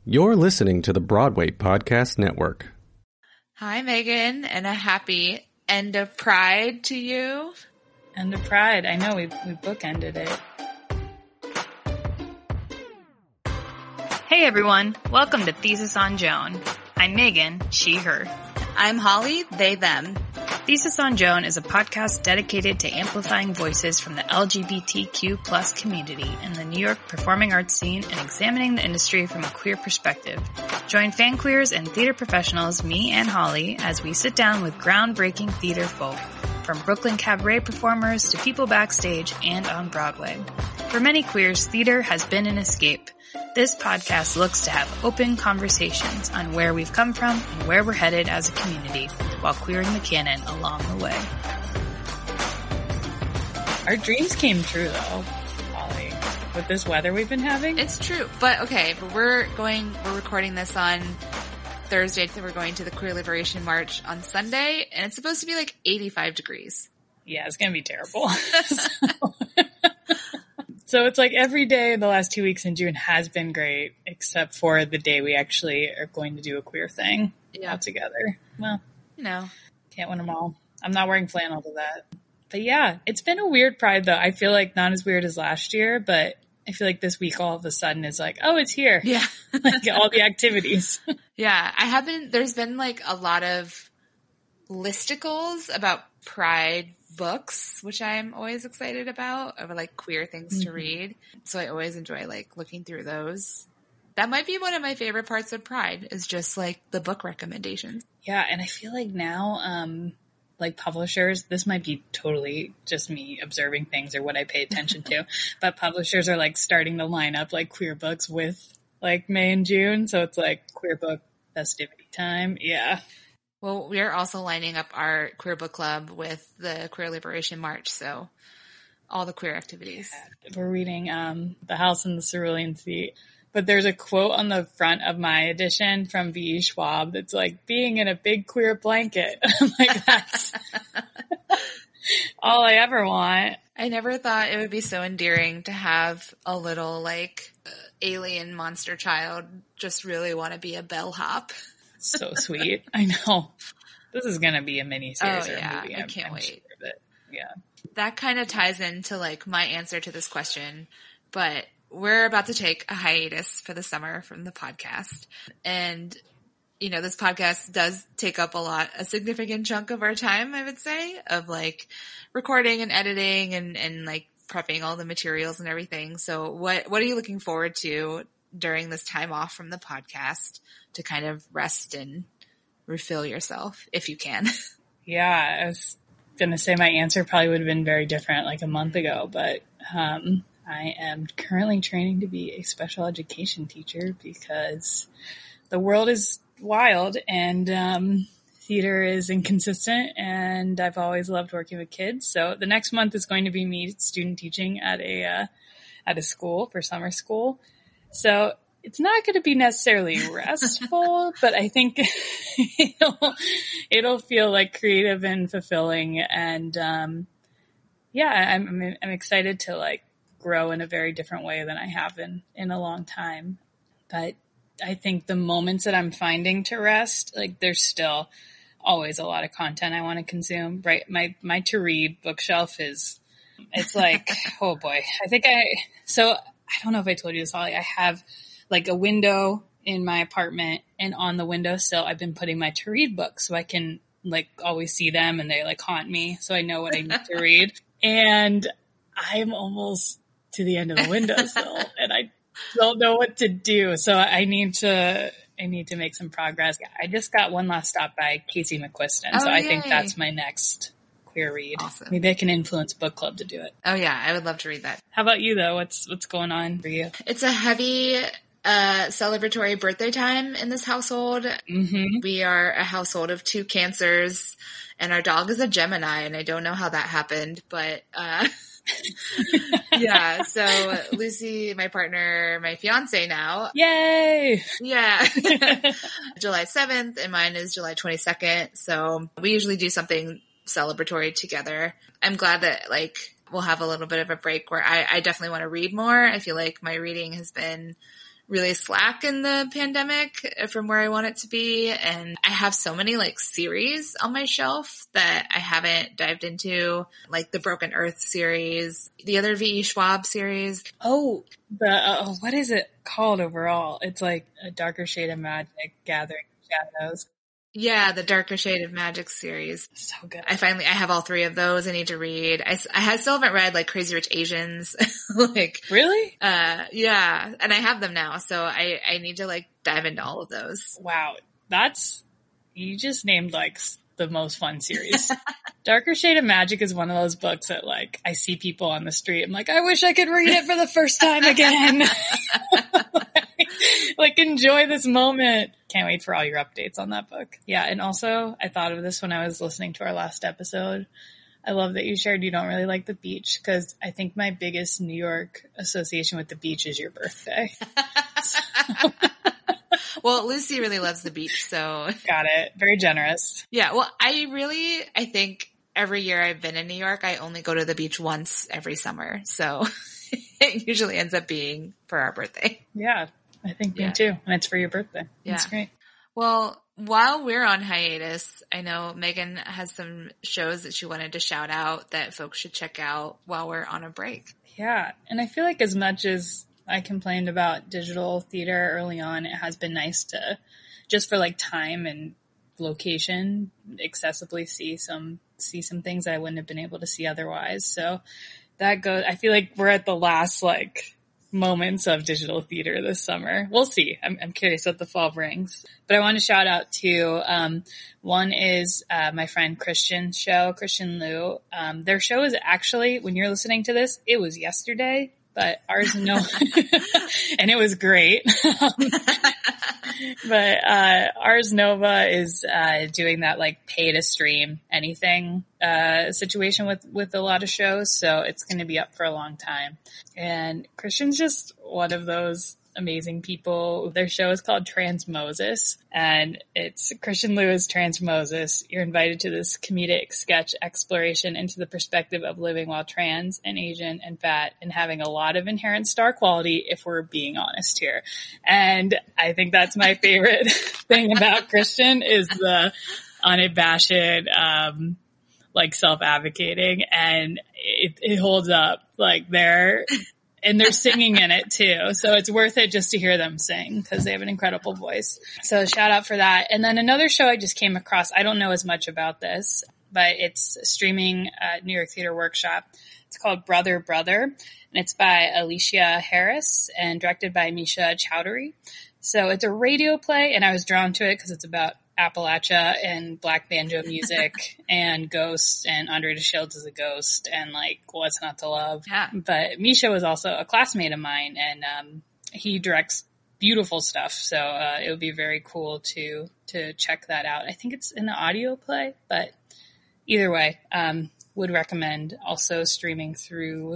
You're listening to the Broadway Podcast Network. Hi, Megan, and a happy end of Pride to you. End of Pride. I know, we bookended it. Hey everyone, welcome to Thesis on Joan. I'm Megan, she, her. I'm Holly, they, them. Thesis on Joan is a podcast dedicated to amplifying voices from the LGBTQ plus community in the New York performing arts scene and examining the industry from a queer perspective. Join fan queers and theater professionals, me and Holly, as we sit down with groundbreaking theater folk, from Brooklyn cabaret performers to people backstage and on Broadway. For many queers, theater has been an escape. This podcast looks to have open conversations on where we've come from and where we're headed as a community while queering the canon along the way. Our dreams came true, though, Holly, with this weather we've been having. It's true, but we're recording this on Thursday, so we're going to the Queer Liberation March on Sunday, and it's supposed to be like 85 degrees. Yeah, it's going to be terrible. So it's like every day in the last 2 weeks in June has been great, except for the day we actually are going to do a queer thing all together. Well, can't win them all. I'm not wearing flannel to that. But yeah, it's been a weird Pride though. I feel like not as weird as last year, but I feel like this week all of a sudden is like, oh, it's here. Yeah. Like all the activities. Yeah, there's been like a lot of listicles about Pride books, which I'm always excited about, of like queer things to read. So I always enjoy like looking through those. That might be one of my favorite parts of Pride, is just like the book recommendations. Yeah, and I feel like now, like publishers, this might be totally just me observing things or what I pay attention to, but publishers are like starting to line up like queer books with like May and June. So it's like queer book festivity time. Yeah. Well, we are also lining up our queer book club with the Queer Liberation March, so all the queer activities. Yeah. We're reading The House in the Cerulean Sea, but there's a quote on the front of my edition from V.E. Schwab that's like, being in a big queer blanket. I'm like, that's all I ever want. I never thought it would be so endearing to have a little like alien monster child just really want to be a bellhop. So sweet. I know. This is going to be a mini-series or a movie. I can't wait. Sure, but yeah. That kind of ties into like my answer to this question, but we're about to take a hiatus for the summer from the podcast. And, this podcast does take up a significant chunk of our time, I would say, of like recording and editing and like prepping all the materials and everything. So what are you looking forward to during this time off from the podcast to kind of rest and refill yourself if you can? Yeah, I was going to say my answer probably would have been very different like a month ago, but I am currently training to be a special education teacher because the world is wild and theater is inconsistent, and I've always loved working with kids. So the next month is going to be me student teaching at a school for summer school. So it's not going to be necessarily restful, but I think it'll feel like creative and fulfilling. And, I'm excited to like grow in a very different way than I have in a long time. But I think the moments that I'm finding to rest, like there's still always a lot of content I want to consume, right? My to read bookshelf it's like, oh boy, I don't know if I told you this, Holly. I have like a window in my apartment, and on the windowsill, I've been putting my to read books so I can like always see them and they like haunt me. So I know what I need to read. And I'm almost to the end of the windowsill and I don't know what to do. So I need to make some progress. I just got one last stop by Casey McQuiston. So I think that's my next queer read. Awesome. Maybe I can influence book club to do it. Oh yeah, I would love to read that. How about you though? What's going on for you? It's a heavy celebratory birthday time in this household. Mm-hmm. We are a household of 2 Cancers, and our dog is a Gemini, and I don't know how that happened, but yeah, so Lucy, my partner, my fiance now. Yay! Yeah. July 7th, and mine is July 22nd. So we usually do something celebratory together. I'm glad that we'll have a little bit of a break where I definitely want to read more. I feel like my reading has been really slack in the pandemic from where I want it to be. And I have so many like series on my shelf that I haven't dived into, like the Broken Earth series, the other V.E. Schwab series. Oh, what is it called overall? It's like A Darker Shade of Magic, Gathering Shadows. Yeah, the Darker Shade of Magic series. So good. I have all 3 of those I need to read. I still haven't read like Crazy Rich Asians. Like, really? Yeah. And I have them now. So I need to like dive into all of those. Wow. You just named like the most fun series. Darker Shade of Magic is one of those books that like I see people on the street. I'm like, I wish I could read it for the first time again. Like enjoy this moment. Can't wait for all your updates on that book. Yeah. And also I thought of this when I was listening to our last episode. I love that you shared you don't really like the beach, because I think my biggest New York association with the beach is your birthday. Well, Lucy really loves the beach, so. Got it. Very generous. Yeah. Well, I think every year I've been in New York, I only go to the beach once every summer. So it usually ends up being for our birthday. Yeah. I think me too. And it's for your birthday. Yeah. That's great. Well, while we're on hiatus, I know Megan has some shows that she wanted to shout out that folks should check out while we're on a break. Yeah. And I feel like as much as I complained about digital theater early on, it has been nice to, just for like time and location, accessibly see some things I wouldn't have been able to see otherwise. So that goes, I feel like we're at the last like moments of digital theater this summer. We'll see. I'm curious what the fall brings. But I want to shout out to, one is, my friend Christian's show, Christian Liu. Their show is actually, when you're listening to this, it was yesterday, but ours, no, and it was great. But, Ars Nova is, doing that like pay to stream anything, situation with a lot of shows. So it's going to be up for a long time. And Christian's just one of those amazing people. Their show is called Trans Moses, and it's Christian Lewis Trans Moses. You're invited to this comedic sketch exploration into the perspective of living while trans and Asian and fat and having a lot of inherent star quality, if we're being honest here. And I think that's my favorite thing about Christian is the unabashed, like self-advocating, and it holds up. Like they're singing in it too. So it's worth it just to hear them sing because they have an incredible voice. So shout out for that. And then another show I just came across, I don't know as much about this, but it's streaming at New York Theater Workshop. It's called Brother, Brother, and it's by Alicia Harris and directed by Misha Chowdhury. So it's a radio play, and I was drawn to it because it's about Appalachia and black banjo music and ghosts, and Andre DeShields is a ghost, and like what's not to love. Yeah. But Misha was also a classmate of mine, and he directs beautiful stuff. So it would be very cool to check that out. I think it's an audio play, but either way, would recommend. Also streaming through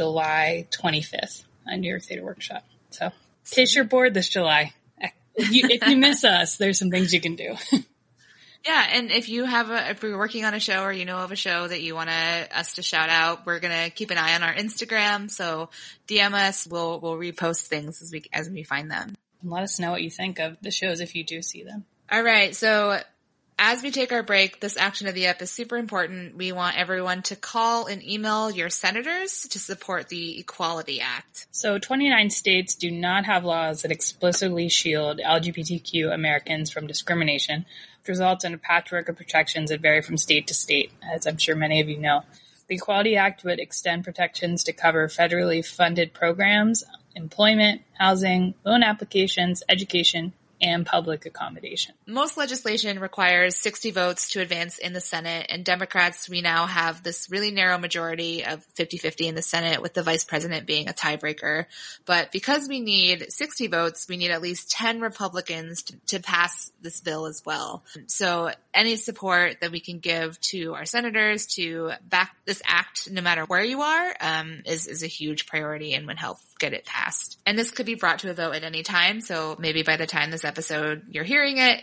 July 25th on New York Theater Workshop. So in case you're bored this July, if you miss us, there's some things you can do. Yeah, and if you're working on a show or you know of a show that you want us to shout out, we're gonna keep an eye on our Instagram. So DM us. We'll repost things as we find them. And let us know what you think of the shows if you do see them. All right, so as we take our break, this action of the ep is super important. We want everyone to call and email your senators to support the Equality Act. So 29 states do not have laws that explicitly shield LGBTQ Americans from discrimination, which results in a patchwork of protections that vary from state to state, as I'm sure many of you know. The Equality Act would extend protections to cover federally funded programs, employment, housing, loan applications, education, and public accommodation. Most legislation requires 60 votes to advance in the Senate, and Democrats, we now have this really narrow majority of 50-50 in the Senate, with the vice president being a tiebreaker. But because we need 60 votes, we need at least 10 Republicans to pass this bill as well. So any support that we can give to our senators to back this act, no matter where you are, is a huge priority and would help get it passed. And this could be brought to a vote at any time. So maybe by the time this episode you're hearing it,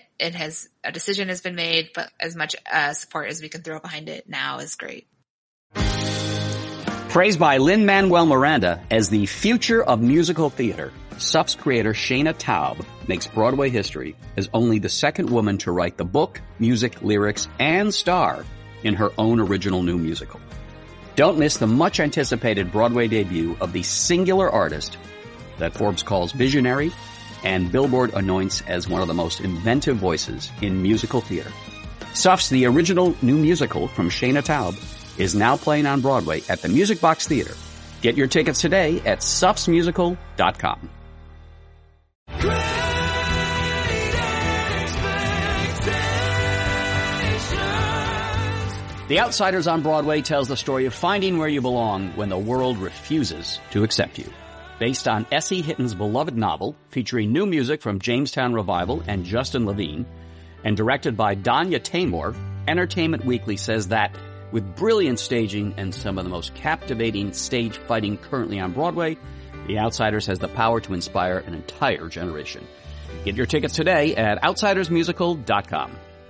a decision has been made, but as much support as we can throw behind it now is great. Praised by Lin-Manuel Miranda as the future of musical theater, Suff's creator Shayna Taub makes Broadway history as only the second woman to write the book, music, lyrics, and star in her own original new musical. Don't miss the much-anticipated Broadway debut of the singular artist that Forbes calls visionary and Billboard anoints as one of the most inventive voices in musical theater. Suff's The Original New Musical from Shayna Taub is now playing on Broadway at the Music Box Theater. Get your tickets today at suffsmusical.com. The Outsiders on Broadway tells the story of finding where you belong when the world refuses to accept you. Based on S.E. Hitton's beloved novel, featuring new music from Jamestown Revival and Justin Levine, and directed by Danya Taymor, Entertainment Weekly says that with brilliant staging and some of the most captivating stage fighting currently on Broadway, The Outsiders has the power to inspire an entire generation. Get your tickets today at outsidersmusical.com.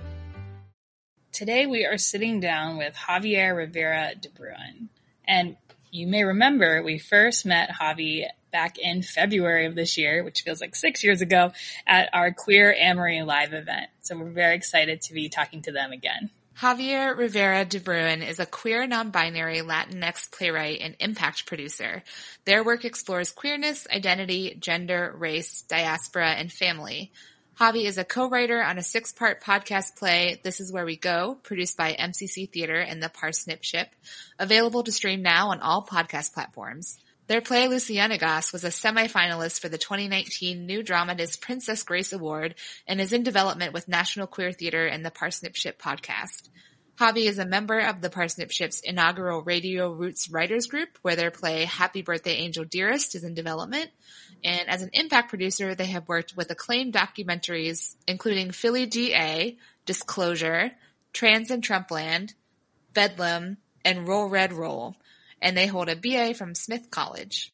Today we are sitting down with Javier Rivera de Bruin. And you may remember we first met Javi back in February of this year, which feels like 6 years ago, at our Queer Amory live event. So we're very excited to be talking to them again. Javier Rivera de Bruin is a queer, non-binary Latinx playwright and impact producer. Their work explores queerness, identity, gender, race, diaspora, and family. Javi is a co-writer on a 6-part podcast play, This Is Where We Go, produced by MCC Theater and the Parsnip Ship, available to stream now on all podcast platforms. Their play, Lucianagas, was a semifinalist for the 2019 New Dramatist Princess Grace Award and is in development with National Queer Theater and the Parsnip Ship podcast. Javi is a member of the Parsnip Ship's inaugural Radio Roots Writers Group, where their play Happy Birthday Angel Dearest is in development. And as an impact producer, they have worked with acclaimed documentaries, including Philly DA, Disclosure, Trans in Trumpland, Bedlam, and Roll Red Roll. And they hold a BA from Smith College.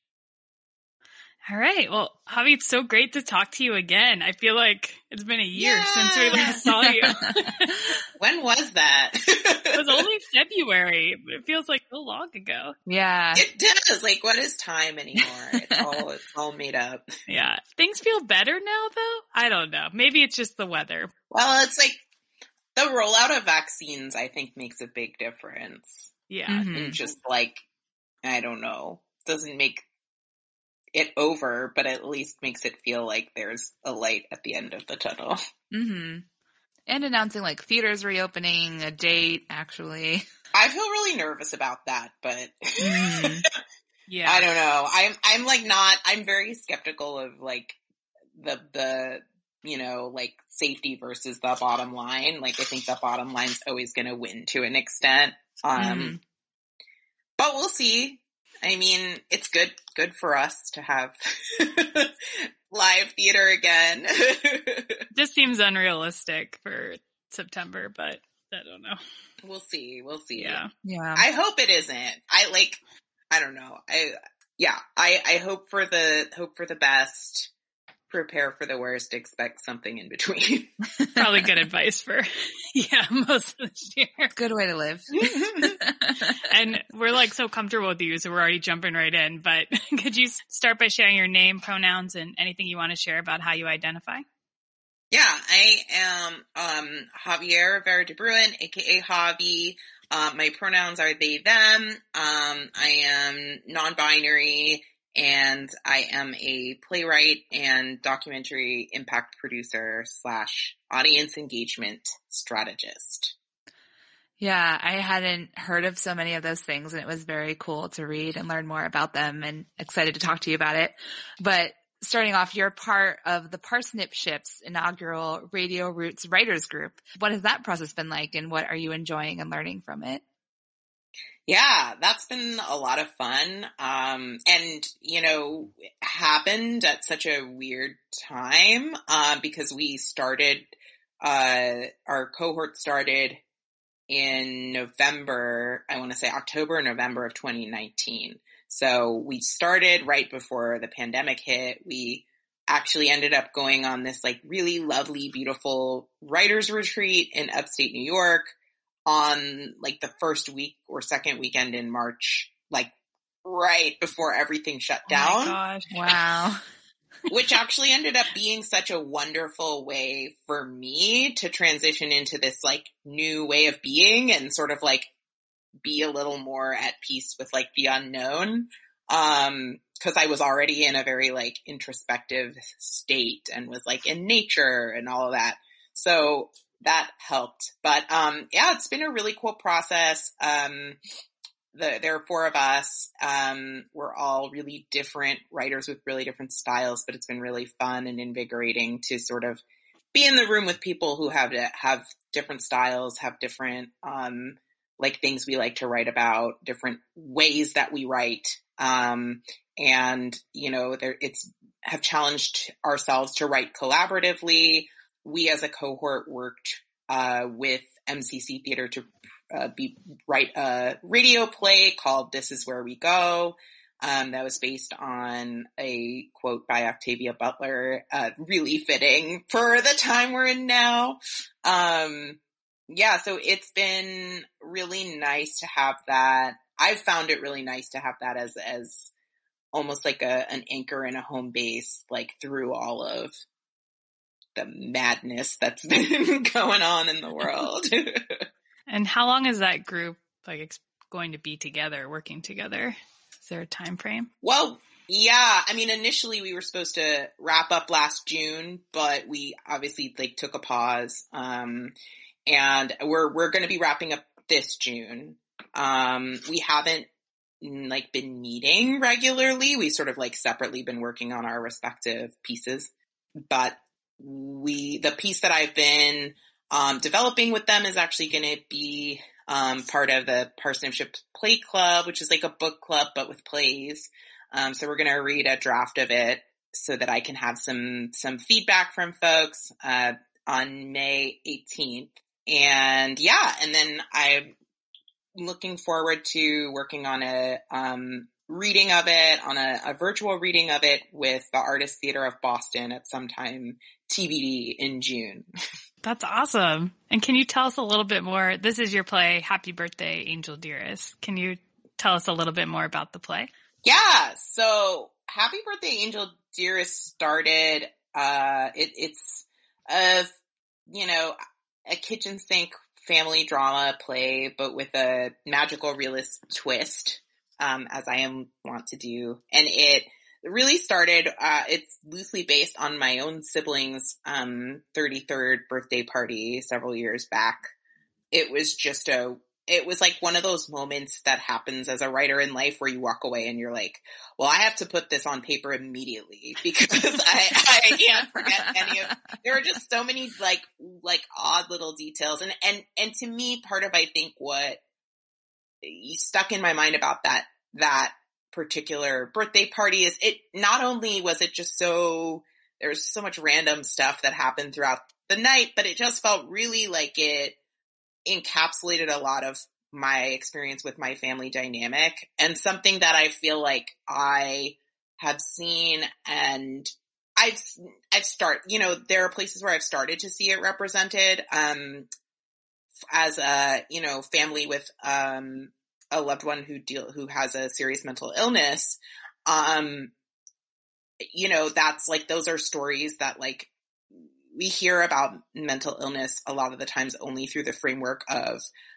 All right. Well, Javi, it's so great to talk to you again. I feel like it's been a year since we last saw you. When was that? It was only February. It feels like so long ago. Yeah. It does. Like, what is time anymore? It's all made up. Yeah. Things feel better now, though? I don't know. Maybe it's just the weather. Well, it's like the rollout of vaccines, I think, makes a big difference. Yeah. Mm-hmm. And just like, I don't know, doesn't make it over, but at least makes it feel like there's a light at the end of the tunnel. Mm-hmm. And announcing like theaters reopening, a date, actually. I feel really nervous about that, but Yeah. I don't know. I'm like I'm very skeptical of like the you know, like safety versus the bottom line. Like I think the bottom line's always going to win to an extent. But we'll see. I mean, it's good for us to have live theater again. Just seems unrealistic for September, but I don't know. We'll see. Yeah. Yeah. I hope it isn't. I don't know. I hope for the best. Prepare for the worst, expect something in between. Probably good advice for, most of this year. Good way to live. And we're like so comfortable with you, so we're already jumping right in. But could you start by sharing your name, pronouns, and anything you want to share about how you identify? Yeah, I am Javier Rivera de Bruin, aka Javi. My pronouns are they, them. I am non-binary. And I am a playwright and documentary impact producer / audience engagement strategist. Yeah, I hadn't heard of so many of those things, and it was very cool to read and learn more about them, and excited to talk to you about it. But starting off, you're part of the Parsnip Ship's inaugural Radio Roots Writers Group. What has that process been like, and what are you enjoying and learning from it? Yeah, that's been a lot of fun. And, happened at such a weird time, because we started, our cohort started in November, I want to say October, November of 2019. So we started right before the pandemic hit. We actually ended up going on this like really lovely, beautiful writers retreat in upstate New York on like the first week or second weekend in March, like right before everything shut down. Oh my gosh. Wow. which actually ended up being such a wonderful way for me to transition into this like new way of being and sort of like be a little more at peace with like the unknown. Cause I was already in a very like introspective state and was like in nature and all of that. So that helped. But, yeah, it's been a really cool process. There are 4 of us. We're all really different writers with really different styles, but it's been really fun and invigorating to sort of be in the room with people who have different styles, have different, like things we like to write about, different ways that we write. And, you know, have challenged ourselves to write collaboratively. We as a cohort worked, with MCC Theater to write a radio play called This Is Where We Go. That was based on a quote by Octavia Butler, really fitting for the time we're in now. Yeah, so it's been really nice to have that. I've found it really nice to have that as almost like an anchor and a home base, like through all of the madness that's been going on in the world. And how long is that group like going to be together, working together? Is there a time frame? Well, yeah. I mean, initially we were supposed to wrap up last June, but we obviously like took a pause. And we're going to be wrapping up this June. We haven't like been meeting regularly. We sort of like separately been working on our respective pieces, but the piece that I've been developing with them is actually going to be part of the Parsnipship Play Club, which is like a book club but with plays. So we're going to read a draft of it so that I can have some feedback from folks on May 18th. And yeah, and then I'm looking forward to working on a reading of it, on a virtual reading of it with the Artist Theater of Boston at some time TBD in June. That's awesome. And can you tell us a little bit more? This is your play, Happy Birthday, Angel Dearest. Can you tell us a little bit more about the play? Yeah. So Happy Birthday, Angel Dearest started, it's a kitchen sink family drama play, but with a magical realist twist, as I want to do. And it really started, it's loosely based on my own siblings' 33rd birthday party several years back. It was like one of those moments that happens as a writer in life where you walk away and you're like, well, I have to put this on paper immediately because I can't forget any of, there are just so many like odd little details. And to me, part of, I think what stuck in my mind about that particular birthday party is it not only was it just there's so much random stuff that happened throughout the night, but it just felt really like it encapsulated a lot of my experience with my family dynamic and something that I feel like I have seen and there are places where I've started to see it represented, as a, family with, a loved one who has a serious mental illness. That's like, those are stories that like, we hear about mental illness a lot of the times only through the framework of,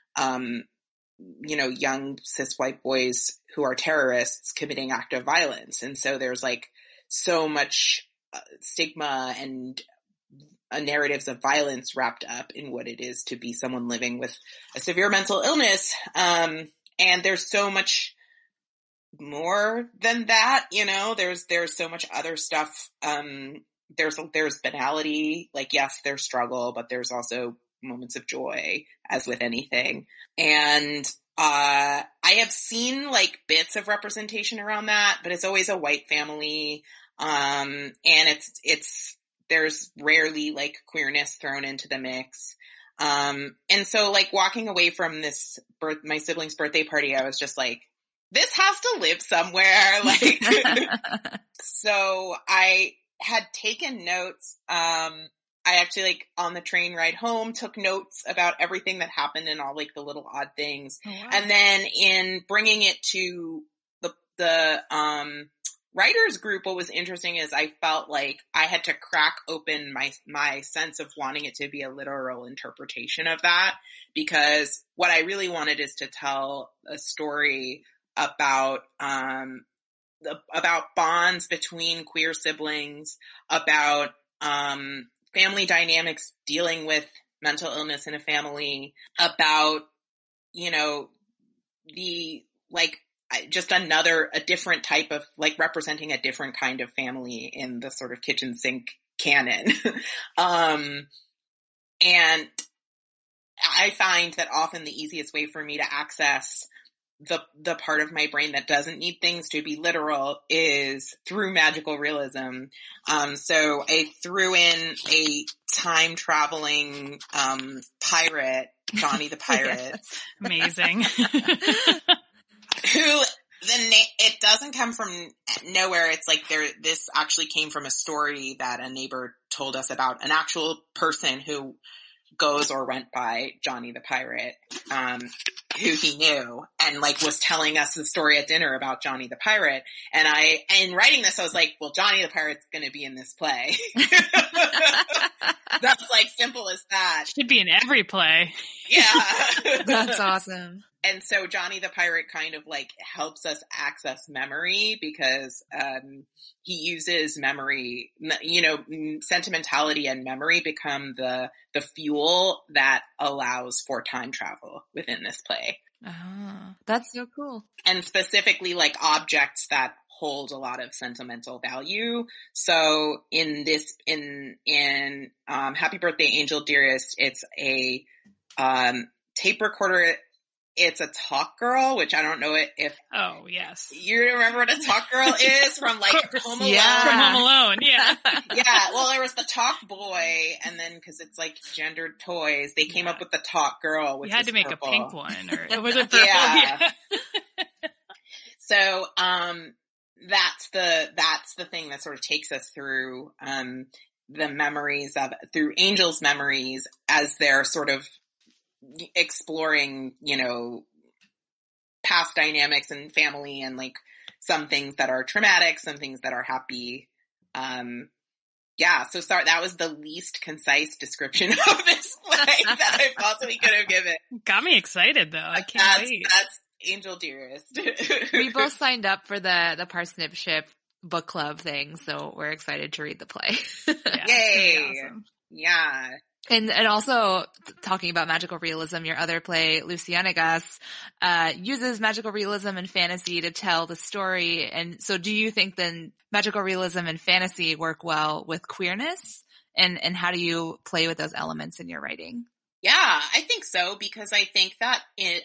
young cis white boys who are terrorists committing active violence. And so there's like so much stigma and narratives of violence wrapped up in what it is to be someone living with a severe mental illness. And there's so much more than that, there's so much other stuff. There's banality, like, yes, there's struggle, but there's also moments of joy, as with anything. And, I have seen like bits of representation around that, but it's always a white family. And there's rarely like queerness thrown into the mix. And so like walking away from my sibling's birthday party, I was just like, this has to live somewhere. Like, so I had taken notes. I actually, like, on the train ride home, took notes about everything that happened and all, like, the little odd things. Oh, wow. And then in bringing it to the writers group, what was interesting is I felt like I had to crack open my sense of wanting it to be a literal interpretation of that, because what I really wanted is to tell a story about bonds between queer siblings, about family dynamics dealing with mental illness in a family, about, you know, just a different type of, like, representing a different kind of family in the sort of kitchen sink canon. And I find that often the easiest way for me to access the part of my brain that doesn't need things to be literal is through magical realism. So I threw in a time traveling pirate, Johnny the Pirate. Yes. Amazing. Who it doesn't come from nowhere. It's like this actually came from a story that a neighbor told us about an actual person who goes or went by Johnny the Pirate, who he knew, and like was telling us the story at dinner about Johnny the Pirate. And in writing this, I was like, well, Johnny the Pirate's going to be in this play. That's like simple as that. Should be in every play. Yeah. That's awesome. And so Johnny the Pirate kind of like helps us access memory, because he uses memory, you know, sentimentality and memory become the fuel that allows for time travel within this play. Oh, that's so cool. And specifically like objects that hold a lot of sentimental value. So in Happy Birthday Angel Dearest, it's a tape recorder. It's a Talk Girl, which I don't know if Oh, yes. you remember what a Talk Girl is from like Home Alone. Yeah. From Home Alone, yeah. Yeah, well, there was the Talk Boy, and then because it's like gendered toys, they came up with the Talk Girl, which You had to make purple. a pink one, or was it purple? Yeah. So that's the thing that sort of takes us through the memories through Angel's memories as they're sort of exploring, you know, past dynamics and family, and like some things that are traumatic, some things that are happy. So that was the least concise description of this play that I possibly could have given. Got me excited though. I can't wait. That's Angel Dearest. We both signed up for the Parsnip Ship book club thing, so we're excited to read the play. Yeah, Yay. it's awesome. Yeah. And also talking about magical realism, your other play, Lucianagas, uses magical realism and fantasy to tell the story. And so do you think then magical realism and fantasy work well with queerness? And how do you play with those elements in your writing? Yeah, I think so, because I think that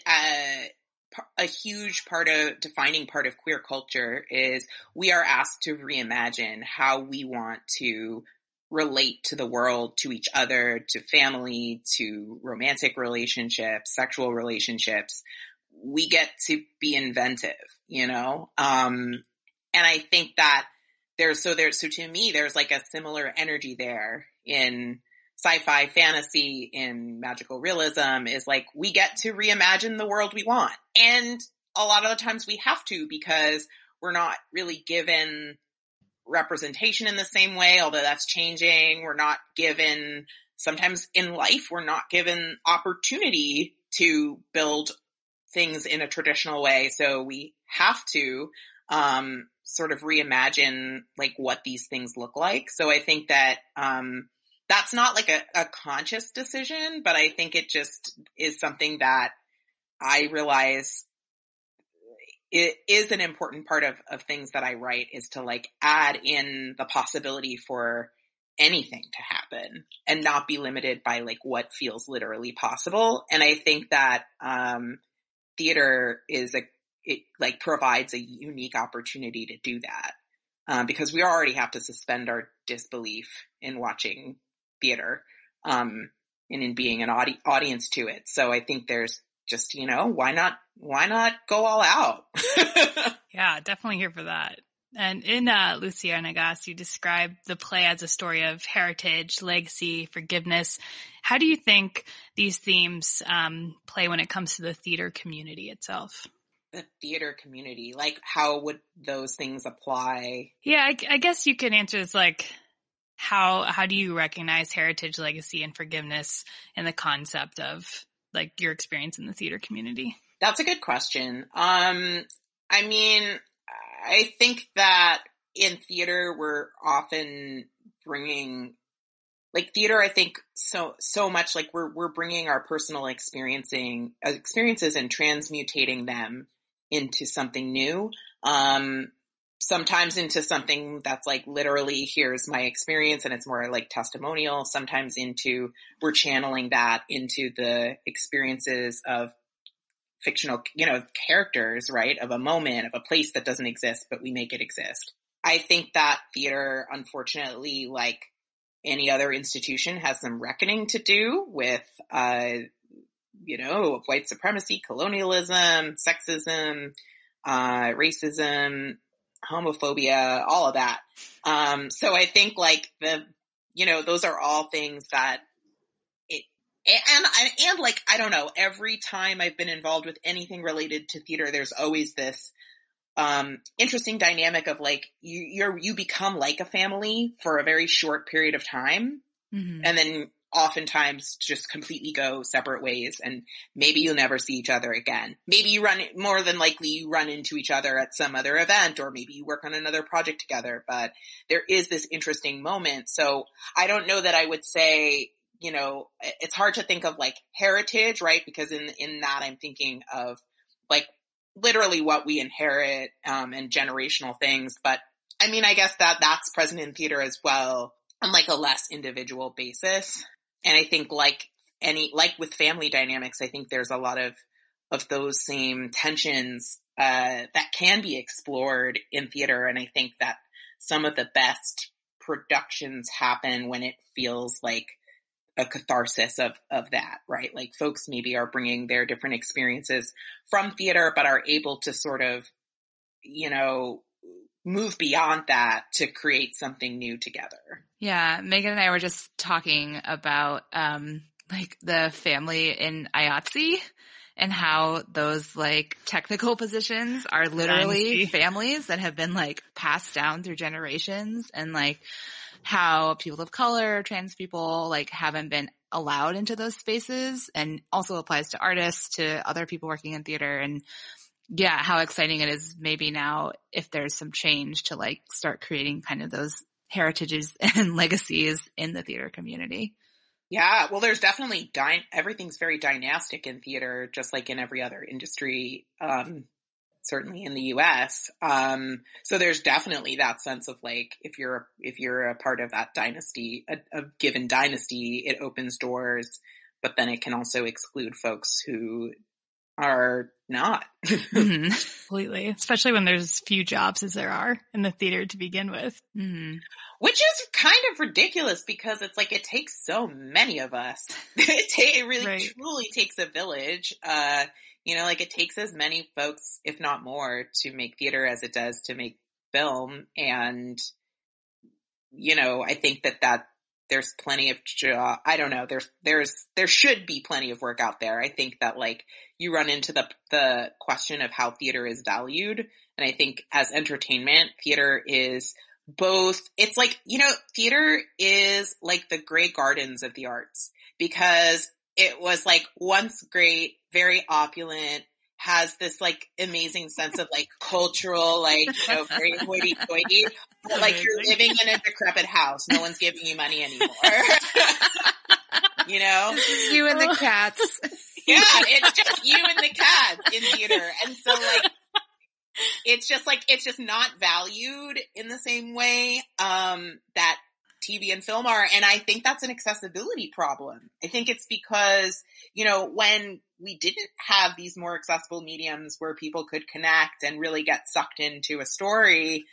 a huge defining part of queer culture is we are asked to reimagine how we want to relate to the world, to each other, to family, to romantic relationships, sexual relationships. We get to be inventive, you know? And I think that so to me, there's like a similar energy there in sci-fi, fantasy, in magical realism, is like we get to reimagine the world we want. And a lot of the times we have to, because we're not really given representation in the same way, although that's changing. We're not given, sometimes in life, we're not given opportunity to build things in a traditional way. So we have to sort of reimagine like what these things look like. So I think that that's not like a conscious decision, but I think it just is something that I realize it is an important part of things that I write, is to like add in the possibility for anything to happen and not be limited by like what feels literally possible. And I think that theater provides a unique opportunity to do that, because we already have to suspend our disbelief in watching theater and in being an audience to it. So I think there's just, you know, why not go all out? Yeah, definitely here for that. And in Lucianagas, you describe the play as a story of heritage, legacy, forgiveness. How do you think these themes play when it comes to the theater community itself? the theater community? Like, how would those things apply? Yeah, I guess you could answer this like, how do you recognize heritage, legacy, and forgiveness in the concept of like your experience in the theater community? That's a good question. I mean, I think that in theater, we're often bringing, like, theater, I think so much like we're bringing our personal experiences and transmutating them into something new. Sometimes into something that's like literally, here's my experience, and it's more like testimonial. Sometimes we're channeling that into the experiences of fictional, characters, right? Of a moment, of a place that doesn't exist, but we make it exist. I think that theater, unfortunately, like any other institution, has some reckoning to do with, white supremacy, colonialism, sexism, racism, homophobia, all of that. So I think like those are all things that and like, I don't know, every time I've been involved with anything related to theater, there's always this interesting dynamic of like, you become like a family for a very short period of time. Mm-hmm. And then oftentimes just completely go separate ways, and maybe you'll never see each other again. Maybe more than likely you run into each other at some other event, or maybe you work on another project together, but there is this interesting moment. So I don't know that I would say, it's hard to think of like heritage, right? Because in that I'm thinking of like literally what we inherit, and generational things. But I mean, I guess that's present in theater as well on like a less individual basis. And I think like with family dynamics, I think there's a lot of those same tensions, that can be explored in theater. And I think that some of the best productions happen when it feels like a catharsis of that, right? Like folks maybe are bringing their different experiences from theater, but are able to sort of, move beyond that to create something new together. Yeah. Megan and I were just talking about, like the family in IATSE and how those like technical positions are literally families that have been like passed down through generations, and like how people of color, trans people like haven't been allowed into those spaces, and also applies to artists, to other people working in theater. And yeah, how exciting it is maybe now if there's some change to like start creating kind of those heritages and legacies in the theater community. Yeah, well, there's definitely everything's very dynastic in theater, just like in every other industry, certainly in the US. So there's definitely that sense of like, if you're a part of that dynasty, a given dynasty, it opens doors, but then it can also exclude folks who are not. Mm-hmm. Completely. Especially when there's few jobs as there are in the theater to begin with. Mm-hmm. Which is kind of ridiculous, because it's like, it takes so many of us. It really truly takes a village. Like it takes as many folks, if not more, to make theater as it does to make film. And, I think that there's plenty of I don't know. There should be plenty of work out there. I think that like you run into the question of how theater is valued. And I think as entertainment, theater is both, it's like, theater is like the Grey Gardens of the arts, because it was like once great, very opulent, has this like amazing sense of like cultural, like, very hoity-toity, but like you're living in a decrepit house. No one's giving you money anymore. You and the cats. Yeah, it's just you and the cats in theater. And so like, it's just not valued in the same way, that TV and film are. And I think that's an accessibility problem. I think it's because, when we didn't have these more accessible mediums where people could connect and really get sucked into a story,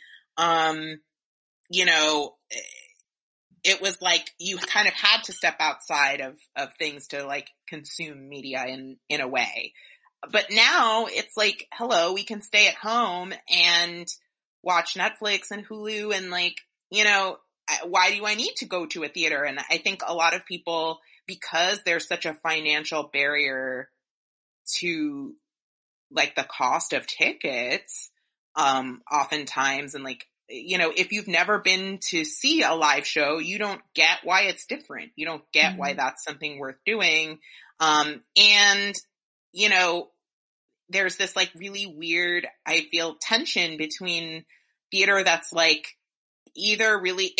it was like you kind of had to step outside of things to like consume media in a way. But now it's like, hello, we can stay at home and watch Netflix and Hulu, and like, why do I need to go to a theater? And I think a lot of people, because there's such a financial barrier to like the cost of tickets, oftentimes. And like, you know, if you've never been to see a live show, you don't get why it's different. You don't get why that's something worth doing. And, you know, there's this like really weird, I feel, tension between theater that's like either really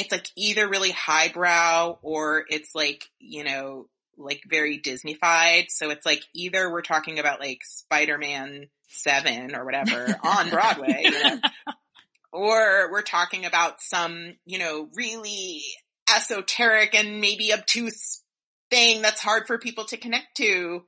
highbrow or it's like, you know, like very Disney-fied. So it's like either we're talking about like Spider-Man 7 or whatever on Broadway, you know, or we're talking about some, you know, really esoteric and maybe obtuse thing that's hard for people to connect to.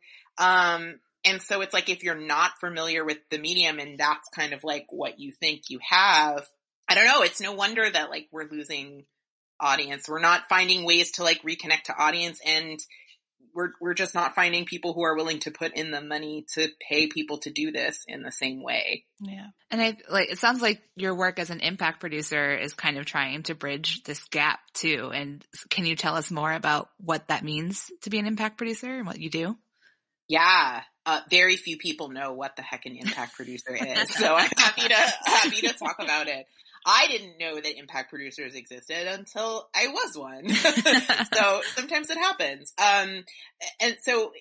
And so it's like if you're not familiar with the medium and that's kind of like what you think you have, I don't know, it's no wonder that like we're losing audience. We're not finding ways to like reconnect to audience, and we're just not finding people who are willing to put in the money to pay people to do this in the same way. Yeah. And it sounds like your work as an impact producer is kind of trying to bridge this gap too. And can you tell us more about what that means to be an impact producer and what you do? Yeah. Very few people know what the heck an impact producer is. So I'm happy to talk about it. I didn't know that impact producers existed until I was one. So sometimes it happens. And so,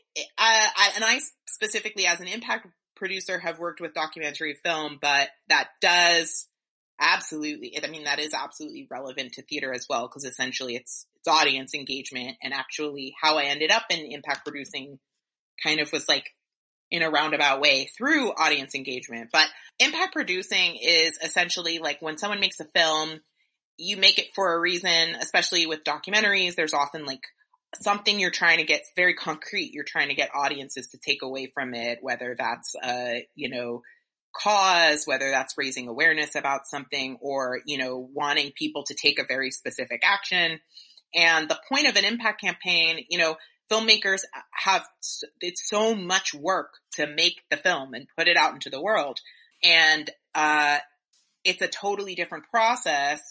I specifically as an impact producer have worked with documentary film, but that is absolutely relevant to theater as well, because essentially it's audience engagement, and actually how I ended up in impact producing kind of was like in a roundabout way through audience engagement. But impact producing is essentially like when someone makes a film, you make it for a reason, especially with documentaries. There's often like something you're trying to get very concrete. You're trying to get audiences to take away from it, whether that's you know, cause, whether that's raising awareness about something, or, you know, wanting people to take a very specific action. And the point of an impact campaign, you know, filmmakers it's so much work to make the film and put it out into the world. And it's a totally different process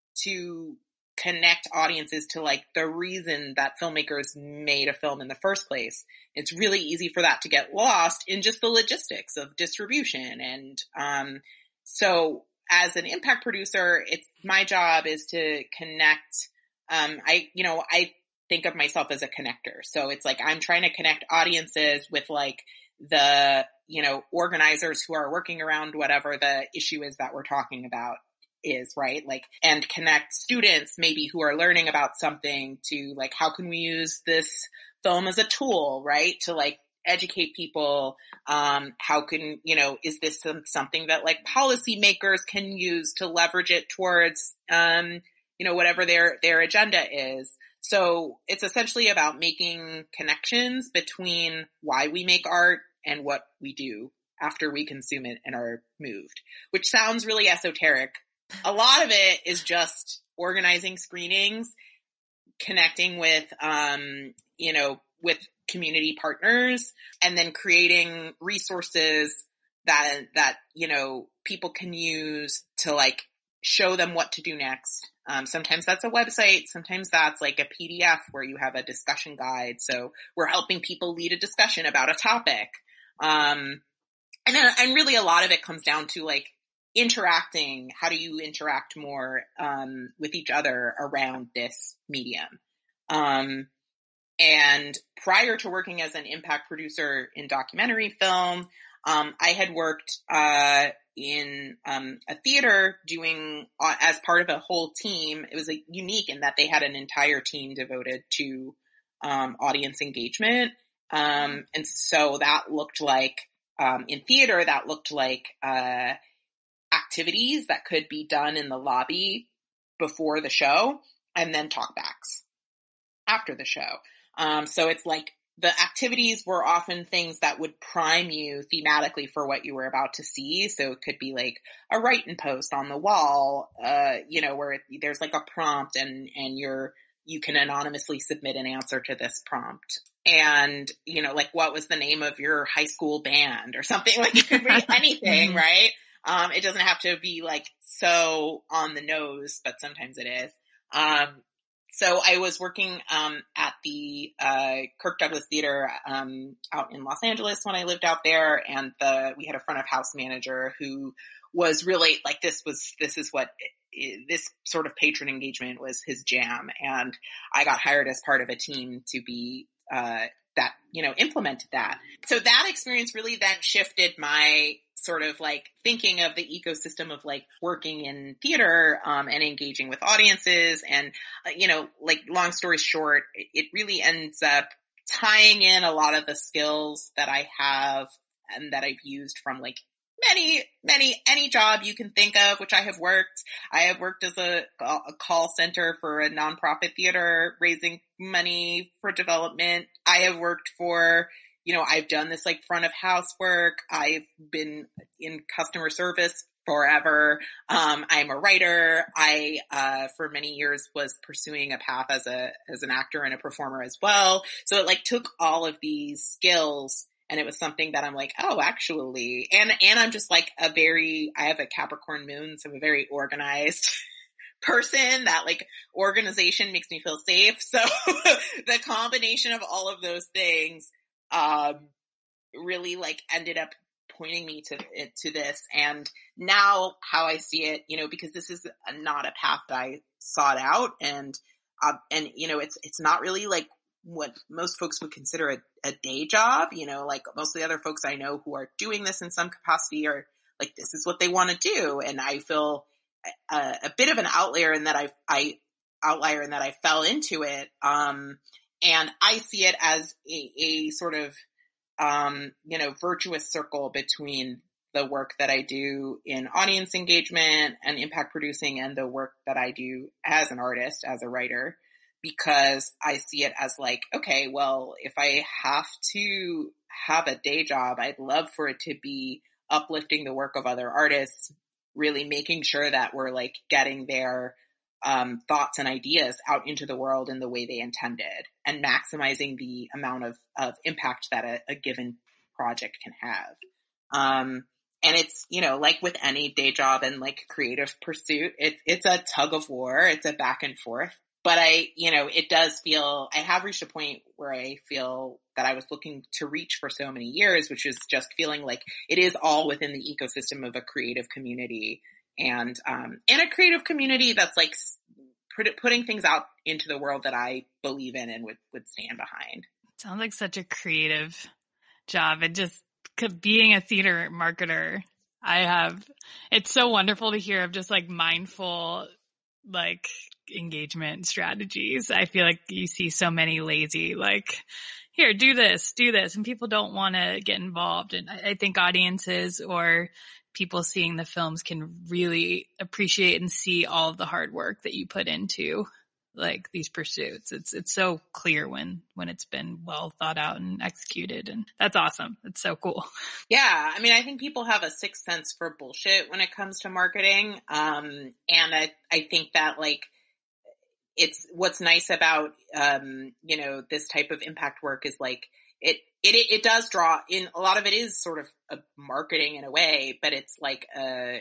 to connect audiences to like the reason that filmmakers made a film in the first place. It's really easy for that to get lost in just the logistics of distribution. And so as an impact producer, my job is to connect. I think of myself as a connector. So it's like I'm trying to connect audiences with like the, you know, organizers who are working around whatever the issue is that we're talking about is, right? Like, and connect students maybe who are learning about something to like, how can we use this film as a tool, right? To like educate people. How can, you know, is this something that like policymakers can use to leverage it towards, you know, whatever their agenda is. So it's essentially about making connections between why we make art and what we do after we consume it and are moved, which sounds really esoteric. A lot of it is just organizing screenings, connecting with, you know, with community partners, and then creating resources that, you know, people can use to like show them what to do next. Sometimes that's a website. Sometimes that's like a PDF where you have a discussion guide. So we're helping people lead a discussion about a topic. And really a lot of it comes down to like interacting. How do you interact more, with each other around this medium? And prior to working as an impact producer in documentary film, I had worked, in a theater doing as part of a whole team. It was like unique in that they had an entire team devoted to audience engagement. And so that looked like in theater, that looked like activities that could be done in the lobby before the show, and then talkbacks after the show. So it's like the activities were often things that would prime you thematically for what you were about to see. So it could be like a write-in post on the wall, you know, where there's like a prompt and you can anonymously submit an answer to this prompt. And, you know, like what was the name of your high school band or something? Like it could be anything, right? It doesn't have to be like so on the nose, but sometimes it is. So I was working at the Kirk Douglas Theater out in Los Angeles when I lived out there, and we had a front of house manager who was really like this sort of patron engagement was his jam, and I got hired as part of a team to be that implemented that. So that experience really then shifted my sort of like thinking of the ecosystem of like working in theater and engaging with audiences, and like long story short, it really ends up tying in a lot of the skills that I have and that I've used from like any job you can think of, which I have worked. I have worked as a call center for a nonprofit theater, raising money for development. I have worked for, I've done this like front of house work. I've been in customer service forever. I'm a writer. I, for many years was pursuing a path as an actor and a performer as well. So it like took all of these skills, and it was something that I'm like, oh, actually, and I'm just like I have a Capricorn moon, so I'm a very organized person. That like organization makes me feel safe. So the combination of all of those things, really like ended up pointing me to this. And now how I see it, because this is not a path that I sought out, and it's not really like what most folks would consider a day job, like most of the other folks I know who are doing this in some capacity are like, this is what they want to do. And I feel a bit of an outlier in that I fell into it. And I see it as a sort of, virtuous circle between the work that I do in audience engagement and impact producing and the work that I do as an artist, as a writer. Because I see it as like, okay, well, if I have to have a day job, I'd love for it to be uplifting the work of other artists, really making sure that we're like getting their thoughts and ideas out into the world in the way they intended, and maximizing the amount of impact that a given project can have. And it's, like with any day job and like creative pursuit, it's a tug of war. It's a back and forth. But it does feel, I have reached a point where I feel that I was looking to reach for so many years, which is just feeling like it is all within the ecosystem of a creative community, and a creative community that's like putting things out into the world that I believe in and would stand behind. Sounds like such a creative job. And just being a theater marketer, it's so wonderful to hear of just like mindful, like engagement strategies. I feel like you see so many lazy, like, here, do this, and people don't want to get involved. And I think audiences or people seeing the films can really appreciate and see all of the hard work that you put into like these pursuits. It's so clear when it's been well thought out and executed, and that's awesome. It's so cool. Yeah. I mean, I think people have a sixth sense for bullshit when it comes to marketing. And I think that like, it's what's nice about, this type of impact work is like, it does draw in, a lot of it is sort of a marketing in a way, but it's like, I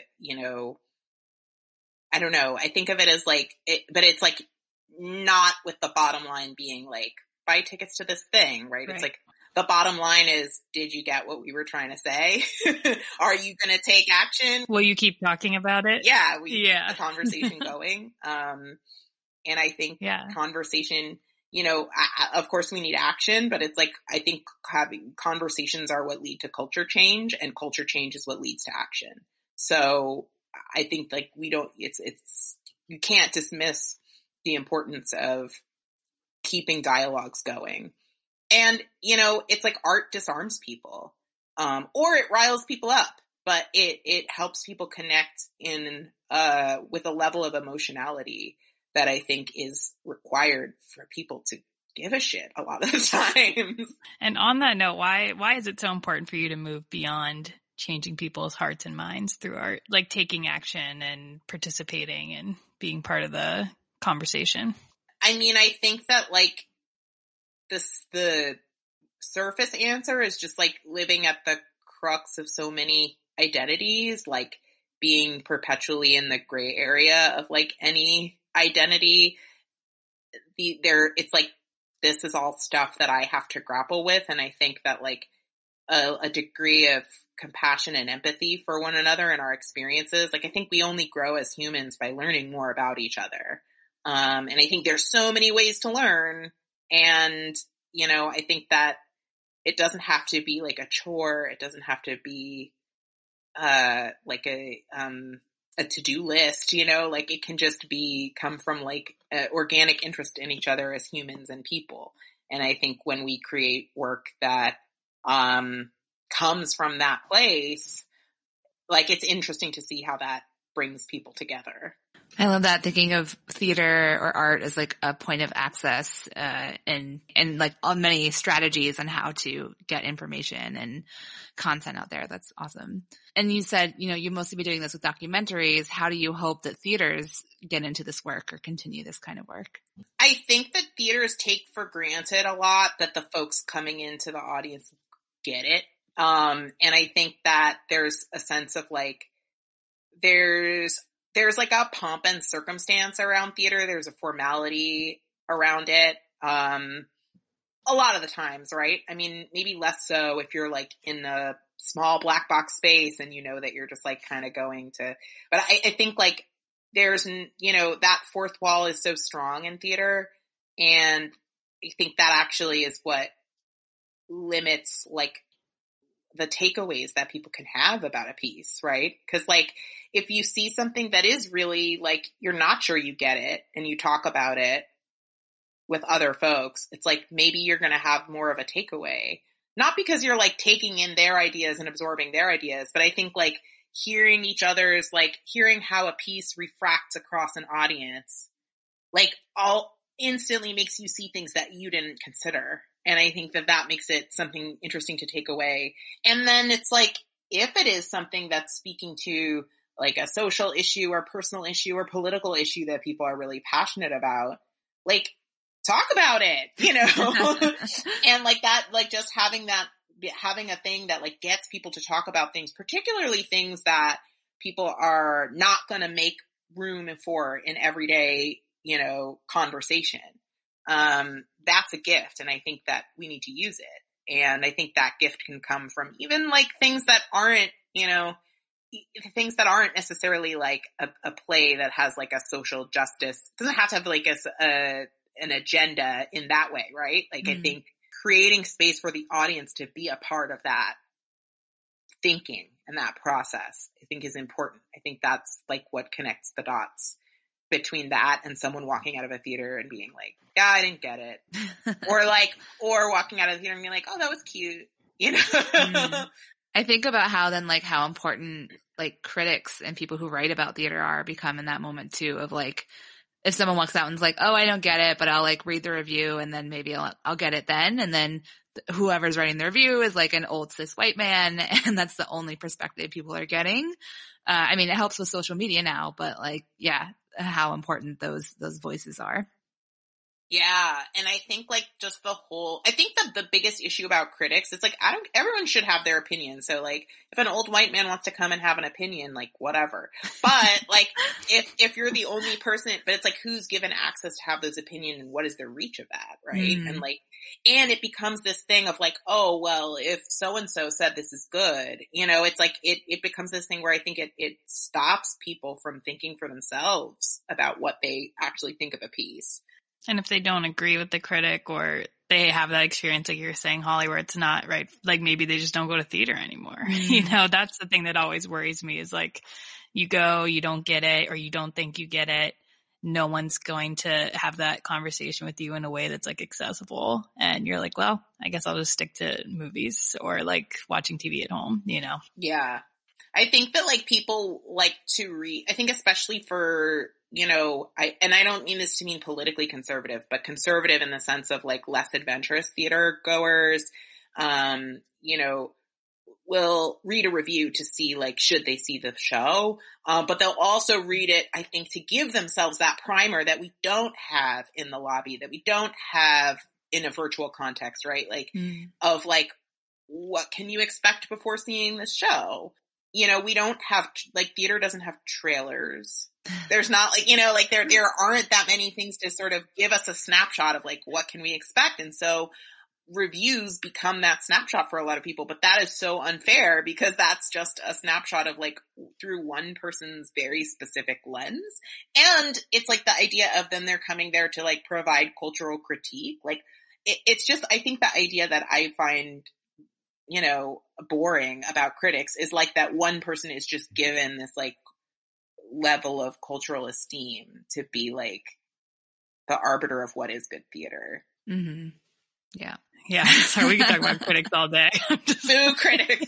don't know. I think of it as like, but it's like not with the bottom line being like, buy tickets to this thing, right? It's like, the bottom line is, did you get what we were trying to say? Are you going to take action? Will you keep talking about it? Yeah. Keep the conversation going. And I think conversation, of course we need action, but it's like, I think having conversations are what lead to culture change, and culture change is what leads to action. So I think like you can't dismiss the importance of keeping dialogues going. And, it's like art disarms people, or it riles people up, but it helps people connect with a level of emotionality that I think is required for people to give a shit a lot of the times. And on that note, why is it so important for you to move beyond changing people's hearts and minds through art, like taking action and participating and being part of the conversation? I mean, I think that like the surface answer is just like living at the crux of so many identities, like being perpetually in the gray area of like any identity. it's like, this is all stuff that I have to grapple with. And I think that like a degree of compassion and empathy for one another and our experiences, like I think we only grow as humans by learning more about each other. And I think there's so many ways to learn. And, you know, I think that it doesn't have to be like a chore. It doesn't have to be, like a to-do list, you know, like it can just come from like organic interest in each other as humans and people. And I think when we create work that, comes from that place, like it's interesting to see how that brings people together. I love that, thinking of theater or art as like a point of access, and like on many strategies on how to get information and content out there. That's awesome. And you said, you know, you mostly be doing this with documentaries. How do you hope that theaters get into this work or continue this kind of work? I think that theaters take for granted a lot that the folks coming into the audience get it. And I think that there's a sense of like, there's like a pomp and circumstance around theater. There's a formality around it. A lot of the times, right? I mean, maybe less so if you're like in a small black box space and you know that you're just like kind of going to, but I think like there's, you know, that fourth wall is so strong in theater. And I think that actually is what limits like the takeaways that people can have about a piece, right? Because like, if you see something that is really like, you're not sure you get it and you talk about it with other folks, it's like, maybe you're going to have more of a takeaway, not because you're like taking in their ideas and absorbing their ideas, but I think like hearing each other's, like hearing how a piece refracts across an audience, like all instantly makes you see things that you didn't consider. And I think that that makes it something interesting to take away. And then it's like, if it is something that's speaking to like a social issue or personal issue or political issue that people are really passionate about, like talk about it, you know? And like that, like just having a thing that like gets people to talk about things, particularly things that people are not going to make room for in everyday, you know, conversation. That's a gift. And I think that we need to use it. And I think that gift can come from even like things that aren't, you know, things that aren't necessarily like a play that has like a social justice. It doesn't have to have like an agenda in that way, right? Like I think creating space for the audience to be a part of that thinking and that process, I think is important. I think that's like what connects the dots between that and someone walking out of a theater and being like, yeah, I didn't get it. or walking out of the theater and being like, oh, that was cute. You know? I think about how then like how important like critics and people who write about theater are become in that moment too, of like, if someone walks out and's like, oh, I don't get it, but I'll like read the review and then maybe I'll get it then. And then whoever's writing the review is like an old cis white man. And that's the only perspective people are getting. I mean, it helps with social media now, but like, yeah, how important those voices are. Yeah. And I think like just I think that the biggest issue about critics, it's like, everyone should have their opinion. So like if an old white man wants to come and have an opinion, like whatever. But like if you're the only person, but it's like, who's given access to have those opinions and what is the reach of that? Right. And like, and it becomes this thing of like, oh, well, if so-and-so said this is good, you know, it's like, it becomes this thing where I think it stops people from thinking for themselves about what they actually think of a piece. And if they don't agree with the critic or they have that experience, like you're saying, Holly, where it's not right, like maybe they just don't go to theater anymore. You know, that's the thing that always worries me is like you go, you don't get it, or you don't think you get it. No one's going to have that conversation with you in a way that's like accessible. And you're like, well, I guess I'll just stick to movies or like watching TV at home, you know? Yeah. I think that like people like to read, I think especially for, you know, I don't mean this to mean politically conservative, but conservative in the sense of like less adventurous theater goers, you know, will read a review to see like, should they see the show? But they'll also read it, I think, to give themselves that primer that we don't have in the lobby, that we don't have in a virtual context, right? Like of like, what can you expect before seeing the show? you know, we don't have, like, theater doesn't have trailers. There's not, like, you know, like, there aren't that many things to sort of give us a snapshot of, like, what can we expect? And so reviews become that snapshot for a lot of people, but that is so unfair because that's just a snapshot of, like, through one person's very specific lens. And it's like the idea of them, they're coming there to, like, provide cultural critique. Like, it's just, I think the idea that I find, you know, boring about critics is, like, that one person is just given this, like, level of cultural esteem to be, like, the arbiter of what is good theater. Mm-hmm. Yeah. Yeah. Sorry, we can talk about critics all day. Boo critics.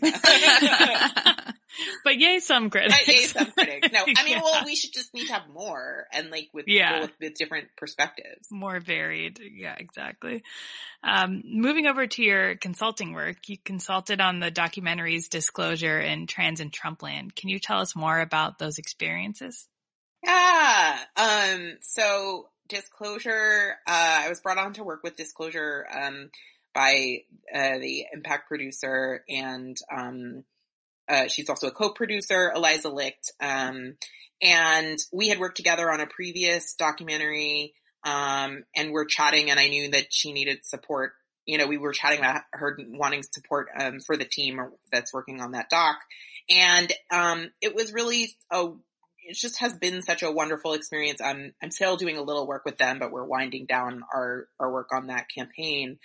But yay, some critics. Yay, some critics. No, I mean, well, we should just need to have more and, like, with people with different perspectives. More varied. Yeah, exactly. Moving over to your consulting work, you consulted on the documentaries Disclosure and Trans in Trumpland. Can you tell us more about those experiences? Yeah. So Disclosure, I was brought on to work with Disclosure, by, the Impact producer, and, she's also a co-producer, Eliza Licht. And we had worked together on a previous documentary, and we're chatting, and I knew that she needed support. You know, we were chatting about her wanting support, for the team that's working on that doc. And, it was really it just has been such a wonderful experience. I'm still doing a little work with them, but we're winding down our work on that campaign.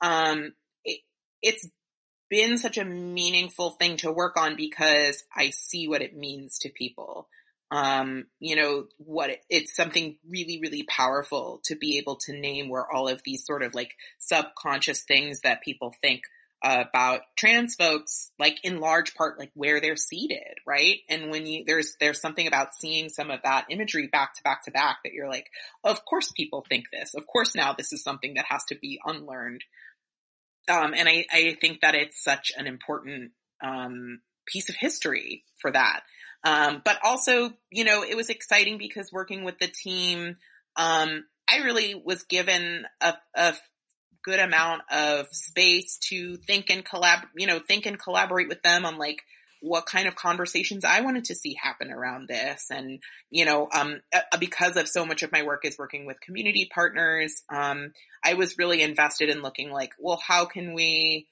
It's been such a meaningful thing to work on because I see what it means to people. You know, it's something really, really powerful to be able to name where all of these sort of, like, subconscious things that people think about trans folks, like, in large part, like, where they're seated, right? And when there's something about seeing some of that imagery back to back to back that you're like, of course people think this. Of course now this is something that has to be unlearned. And I think that it's such an important, piece of history for that. But also, you know, it was exciting because working with the team, I really was given a good amount of space to think and collaborate with them on, like, what kind of conversations I wanted to see happen around this. And, you know, because of so much of my work is working with community partners, I was really invested in looking, like, well, how can we,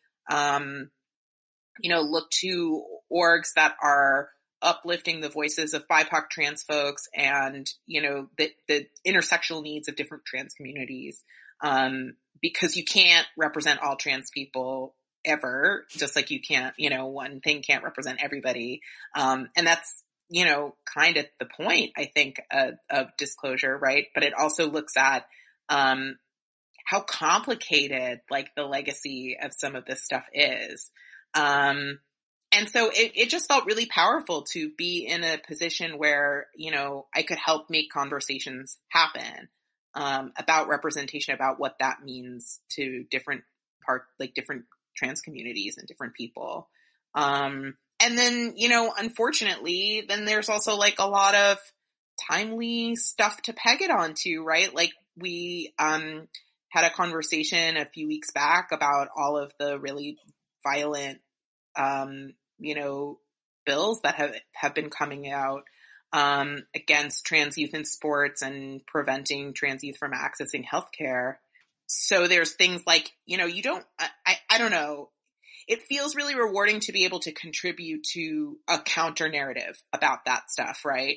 you know, look to orgs that are uplifting the voices of BIPOC trans folks and, you know, the intersectional needs of different trans communities. Because you can't represent all trans people ever, just like you can't, you know, one thing can't represent everybody. And that's, you know, kind of the point, I think, of Disclosure, right? But it also looks at, how complicated, like, the legacy of some of this stuff is. And so it just felt really powerful to be in a position where, you know, I could help make conversations happen, about representation, about what that means to different trans communities and different people. And then, you know, unfortunately, then there's also, like, a lot of timely stuff to peg it onto, right? Like, we, had a conversation a few weeks back about all of the really violent, you know, bills that have been coming out, against trans youth in sports and preventing trans youth from accessing healthcare. So there's things like, you know, I don't know. It feels really rewarding to be able to contribute to a counter narrative about that stuff, right?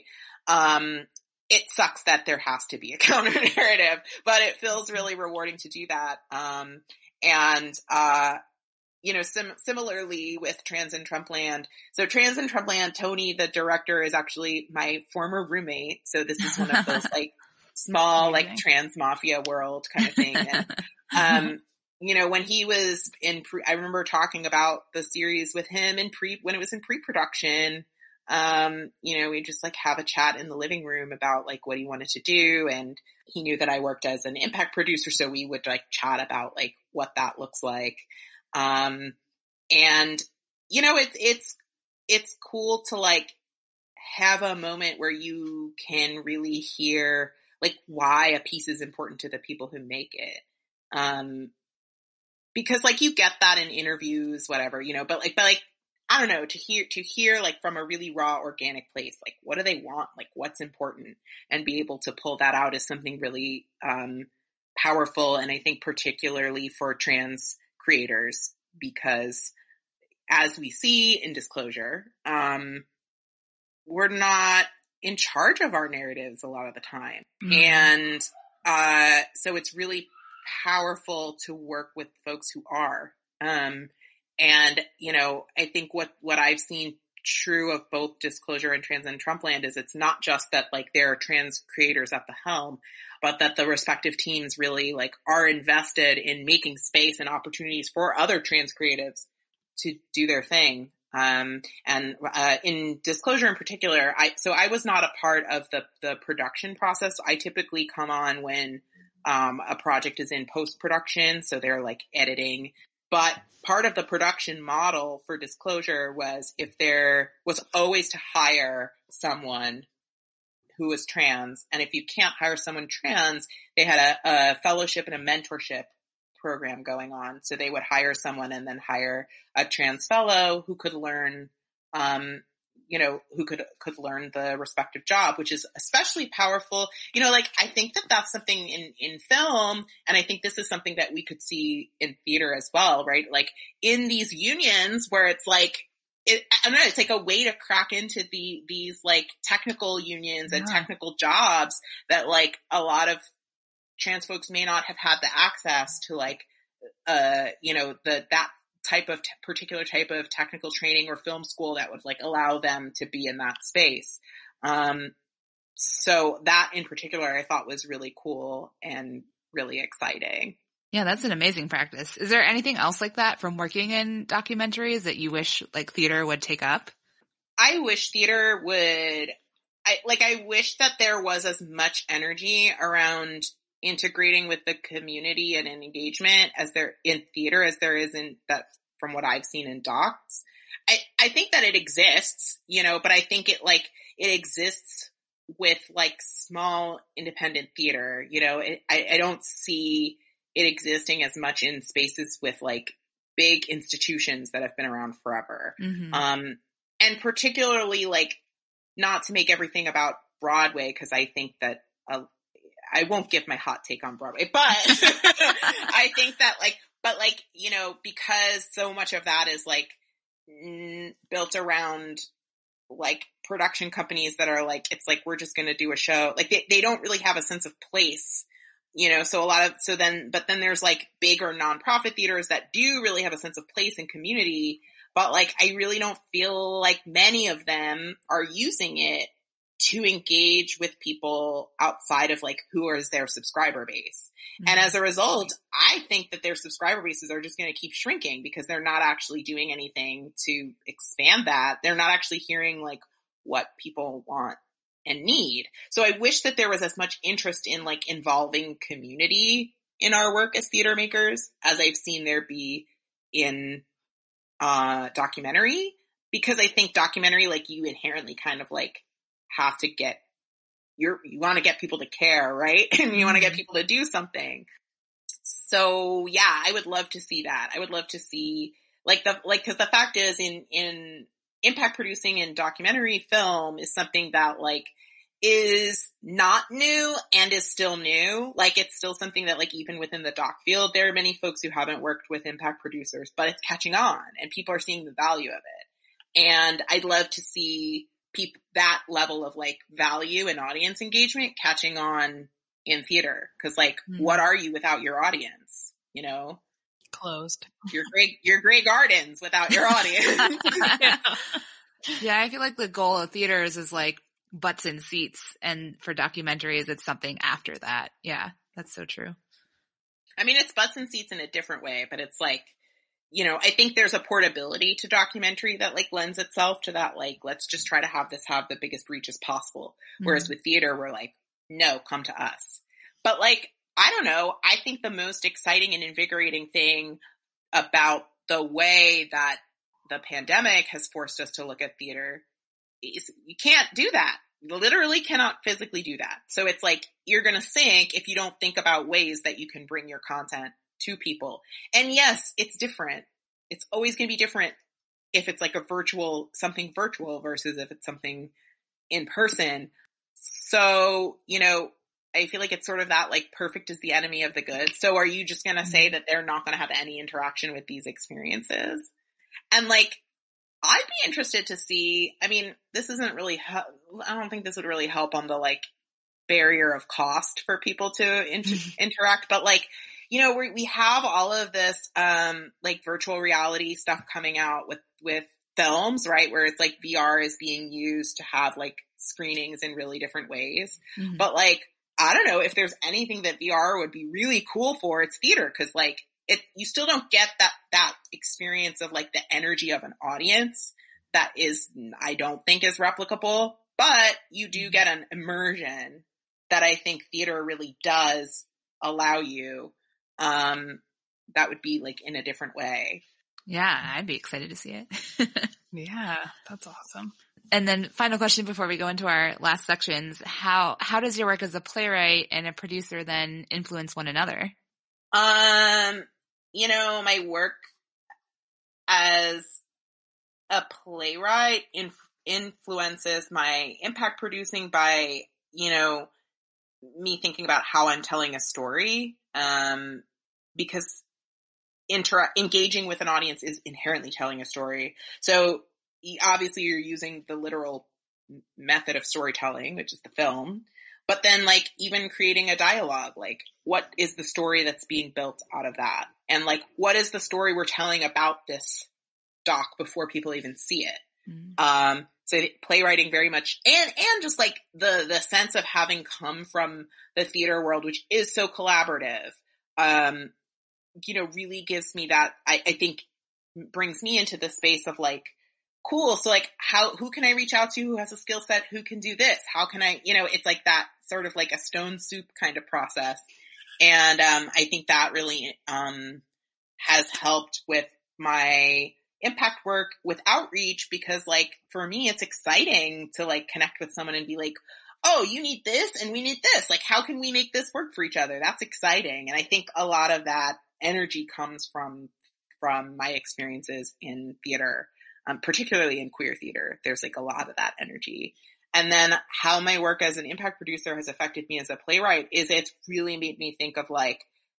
It sucks that there has to be a counter narrative, but it feels really rewarding to do that. You know, similarly with Trans in Trumpland. So Trans in Trumpland, Tony, the director, is actually my former roommate. So this is one of those, like, small, like, trans mafia world kind of thing. And, you know, when he was I remember talking about the series with him when it was in pre-production. You know, we just, like, have a chat in the living room about, like, what he wanted to do. And he knew that I worked as an Impact producer. So we would, like, chat about, like, what that looks like. And, you know, it's cool to, like, have a moment where you can really hear, like, why a piece is important to the people who make it. Because, like, you get that in interviews, whatever, you know, but I don't know, to hear like from a really raw, organic place, like what do they want? Like what's important, and be able to pull that out is something really, powerful. And I think particularly for trans creators, because as we see in Disclosure, we're not in charge of our narratives a lot of the time. And, so it's really powerful to work with folks who are, and, you know, I think what I've seen true of both Disclosure and Transcend Trumpland is it's not just that like there are trans creators at the helm, but that the respective teams really like are invested in making space and opportunities for other trans creatives to do their thing. And in Disclosure in particular, I was not a part of the production process. I typically come on when a project is in post-production, so they're like editing. But part of the production model for Disclosure was if there was always to hire someone who was trans, and if you can't hire someone trans, they had a fellowship and a mentorship program going on. So they would hire someone and then hire a trans fellow who could learn, you know, who could learn the respective job, which is especially powerful. You know, like I think that that's something in film, and I think this is something that we could see in theater as well, right? Like in these unions where it's like, I don't know, it's like a way to crack into these like technical unions and technical jobs that like a lot of trans folks may not have had the access to, like, you know, that type of particular type of technical training or film school that would like allow them to be in that space. So that in particular I thought was really cool and really exciting. Yeah, that's an amazing practice. Is there anything else like that from working in documentaries that you wish like theater would take up? I wish theater would, I wish that there was as much energy around integrating with the community and engagement as there in theater as there is in that from what I've seen in docs. I think that it exists, you know, but I think it exists with like small independent theater, you know. I don't see it existing as much in spaces with like big institutions that have been around forever. And particularly like not to make everything about Broadway, because I think that I won't give my hot take on Broadway, but I think that like, you know, because so much of that is like built around like production companies that are like, it's like, we're just going to do a show. Like they don't really have a sense of place, you know, but then there's like big or nonprofit theaters that do really have a sense of place and community, but like, I really don't feel like many of them are using it to engage with people outside of like who is their subscriber base. And as a result, I think that their subscriber bases are just going to keep shrinking because they're not actually doing anything to expand that. They're not actually hearing like what people want and need. So I wish that there was as much interest in like involving community in our work as theater makers as I've seen there be in documentary, because I think documentary, like you inherently kind of like have to get you want to get people to care, right? And you want to get people to do something. So yeah, I would love to see that. I would love to see because the fact is in impact producing and documentary film is something that like is not new and is still new. Like it's still something that like even within the doc field, there are many folks who haven't worked with impact producers, but it's catching on and people are seeing the value of it. And I'd love to see that level of like value and audience engagement catching on in theater. Cause like, what are you without your audience? You know, Closed. Your gray gardens without your audience. Yeah. I feel like the goal of theaters is like butts in seats. And for documentaries, it's something after that. Yeah. That's so true. I mean, it's butts in seats in a different way, but it's like, you know, I think there's a portability to documentary that like lends itself to that. Like, let's just try to have the biggest reach as possible. Whereas with theater, we're like, no, come to us. But like, I don't know. I think the most exciting and invigorating thing about the way that the pandemic has forced us to look at theater is you can't do that. You literally cannot physically do that. So it's like, you're going to sink if you don't think about ways that you can bring your content to people. And yes, it's different. It's always going to be different if it's like something virtual versus if it's something in person. So, you know, I feel like it's sort of that like perfect is the enemy of the good. So are you just going to say that they're not going to have any interaction with these experiences? And like, I'd be interested to see, I mean, this isn't really, I don't think this would really help on the like barrier of cost for people to interact, but like, you know, we have all of this, like virtual reality stuff coming out with films, right? Where it's like VR is being used to have like screenings in really different ways. Mm-hmm. But like, I don't know if there's anything that VR would be really cool for, it's theater. Cause like you still don't get that experience of like the energy of an audience that is, I don't think is replicable, but you do get an immersion that I think theater really does allow you. That would be like in a different way. Yeah, I'd be excited to see it. Yeah, that's awesome. And then final question before we go into our last sections, how does your work as a playwright and a producer then influence one another? You know, my work as a playwright influences my impact producing by, you know, me thinking about how I'm telling a story. Because engaging with an audience is inherently telling a story. So obviously you're using the literal method of storytelling, which is the film, but then like even creating a dialogue, like what is the story that's being built out of that? And like, what is the story we're telling about this doc before people even see it? Mm-hmm. So playwriting very much, and just like the sense of having come from the theater world, which is so collaborative, you know, really gives me that, I think brings me into the space of like, cool. So like who can I reach out to who has a skill set? Who can do this? How can I, you know, it's like that sort of like a stone soup kind of process. And, I think that really, has helped with my impact work with outreach, because like for me, it's exciting to like connect with someone and be like, oh, you need this and we need this. Like, how can we make this work for each other? That's exciting. And I think a lot of that energy comes from my experiences in theater, particularly in queer theater. There's like a lot of that energy. And then how my work as an impact producer has affected me as a playwright is it's really made me think of like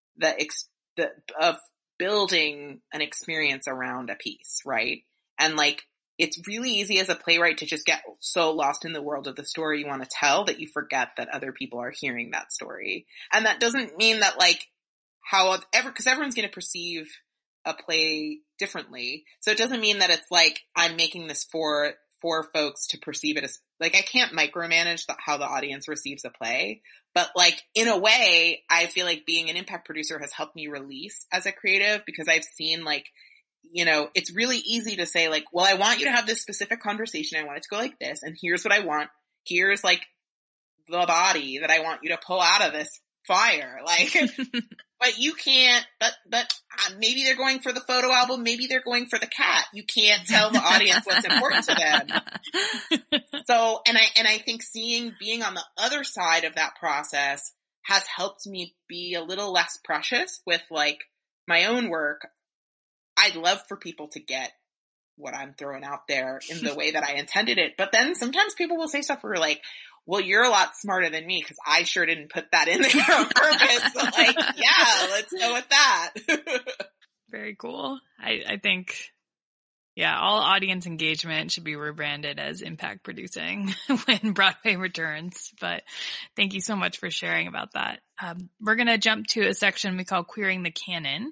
of building an experience around a piece, right? And like, it's really easy as a playwright to just get so lost in the world of the story you want to tell that you forget that other people are hearing that story. And that doesn't mean that like because everyone's going to perceive a play differently. So it doesn't mean that it's like I'm making this for folks to perceive it as like, I can't micromanage how the audience receives a play, but like in a way, I feel like being an impact producer has helped me release as a creative, because I've seen like, you know, it's really easy to say like, well, I want you to have this specific conversation. I want it to go like this. And here's what I want. Here's like the body that I want you to pull out of this fire. Like, but you can't, but maybe they're going for the photo album. Maybe they're going for the cat. You can't tell the audience what's important to them. So, and I think being on the other side of that process has helped me be a little less precious with like my own work. I'd love for people to get what I'm throwing out there in the way that I intended it. But then sometimes people will say stuff where you're like, well, you're a lot smarter than me because I sure didn't put that in there on purpose. So like, yeah, let's go with that. Very cool. I think, yeah, all audience engagement should be rebranded as impact producing when Broadway returns. But thank you so much for sharing about that. We're going to jump to a section we call Queering the Canon.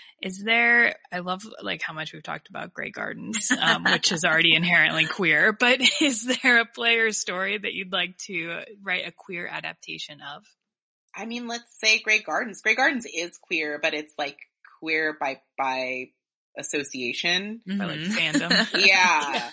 I love like how much we've talked about Grey Gardens, which is already inherently queer, but is there a play or story that you'd like to write a queer adaptation of? I mean, let's say Grey Gardens. Grey Gardens is queer, but it's like queer by association. By like fandom. Yeah.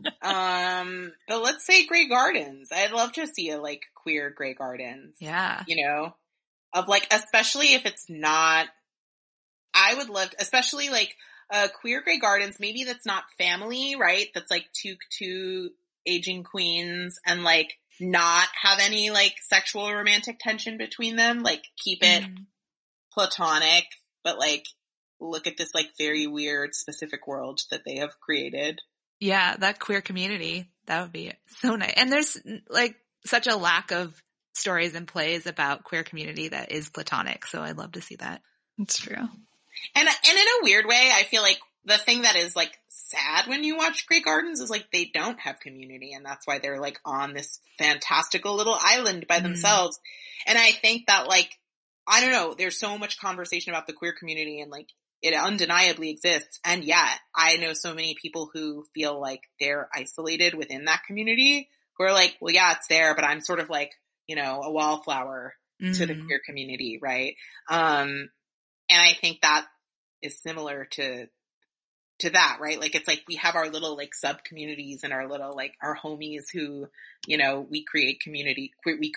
But let's say Grey Gardens. I'd love to see a like queer Grey Gardens. Yeah. You know, of like, especially if it's not, I would love, especially like queer Grey Gardens, maybe that's not family, right? That's like two aging queens and like not have any like sexual or romantic tension between them. Like keep it platonic, but like look at this like very weird specific world that they have created. Yeah, that queer community, that would be so nice. And there's like such a lack of stories and plays about queer community that is platonic. So I'd love to see that. It's true. And in a weird way, I feel like the thing that is like sad when you watch Grey Gardens is like they don't have community, and that's why they're like on this fantastical little island by themselves. And I think that like, I don't know, there's so much conversation about the queer community and like it undeniably exists. And yet I know so many people who feel like they're isolated within that community who are like, well, yeah, it's there, but I'm sort of like, you know, a wallflower to the queer community. Right. And I think that is similar to that, right? Like, it's like we have our little like sub communities and our little like our homies who, you know, we create community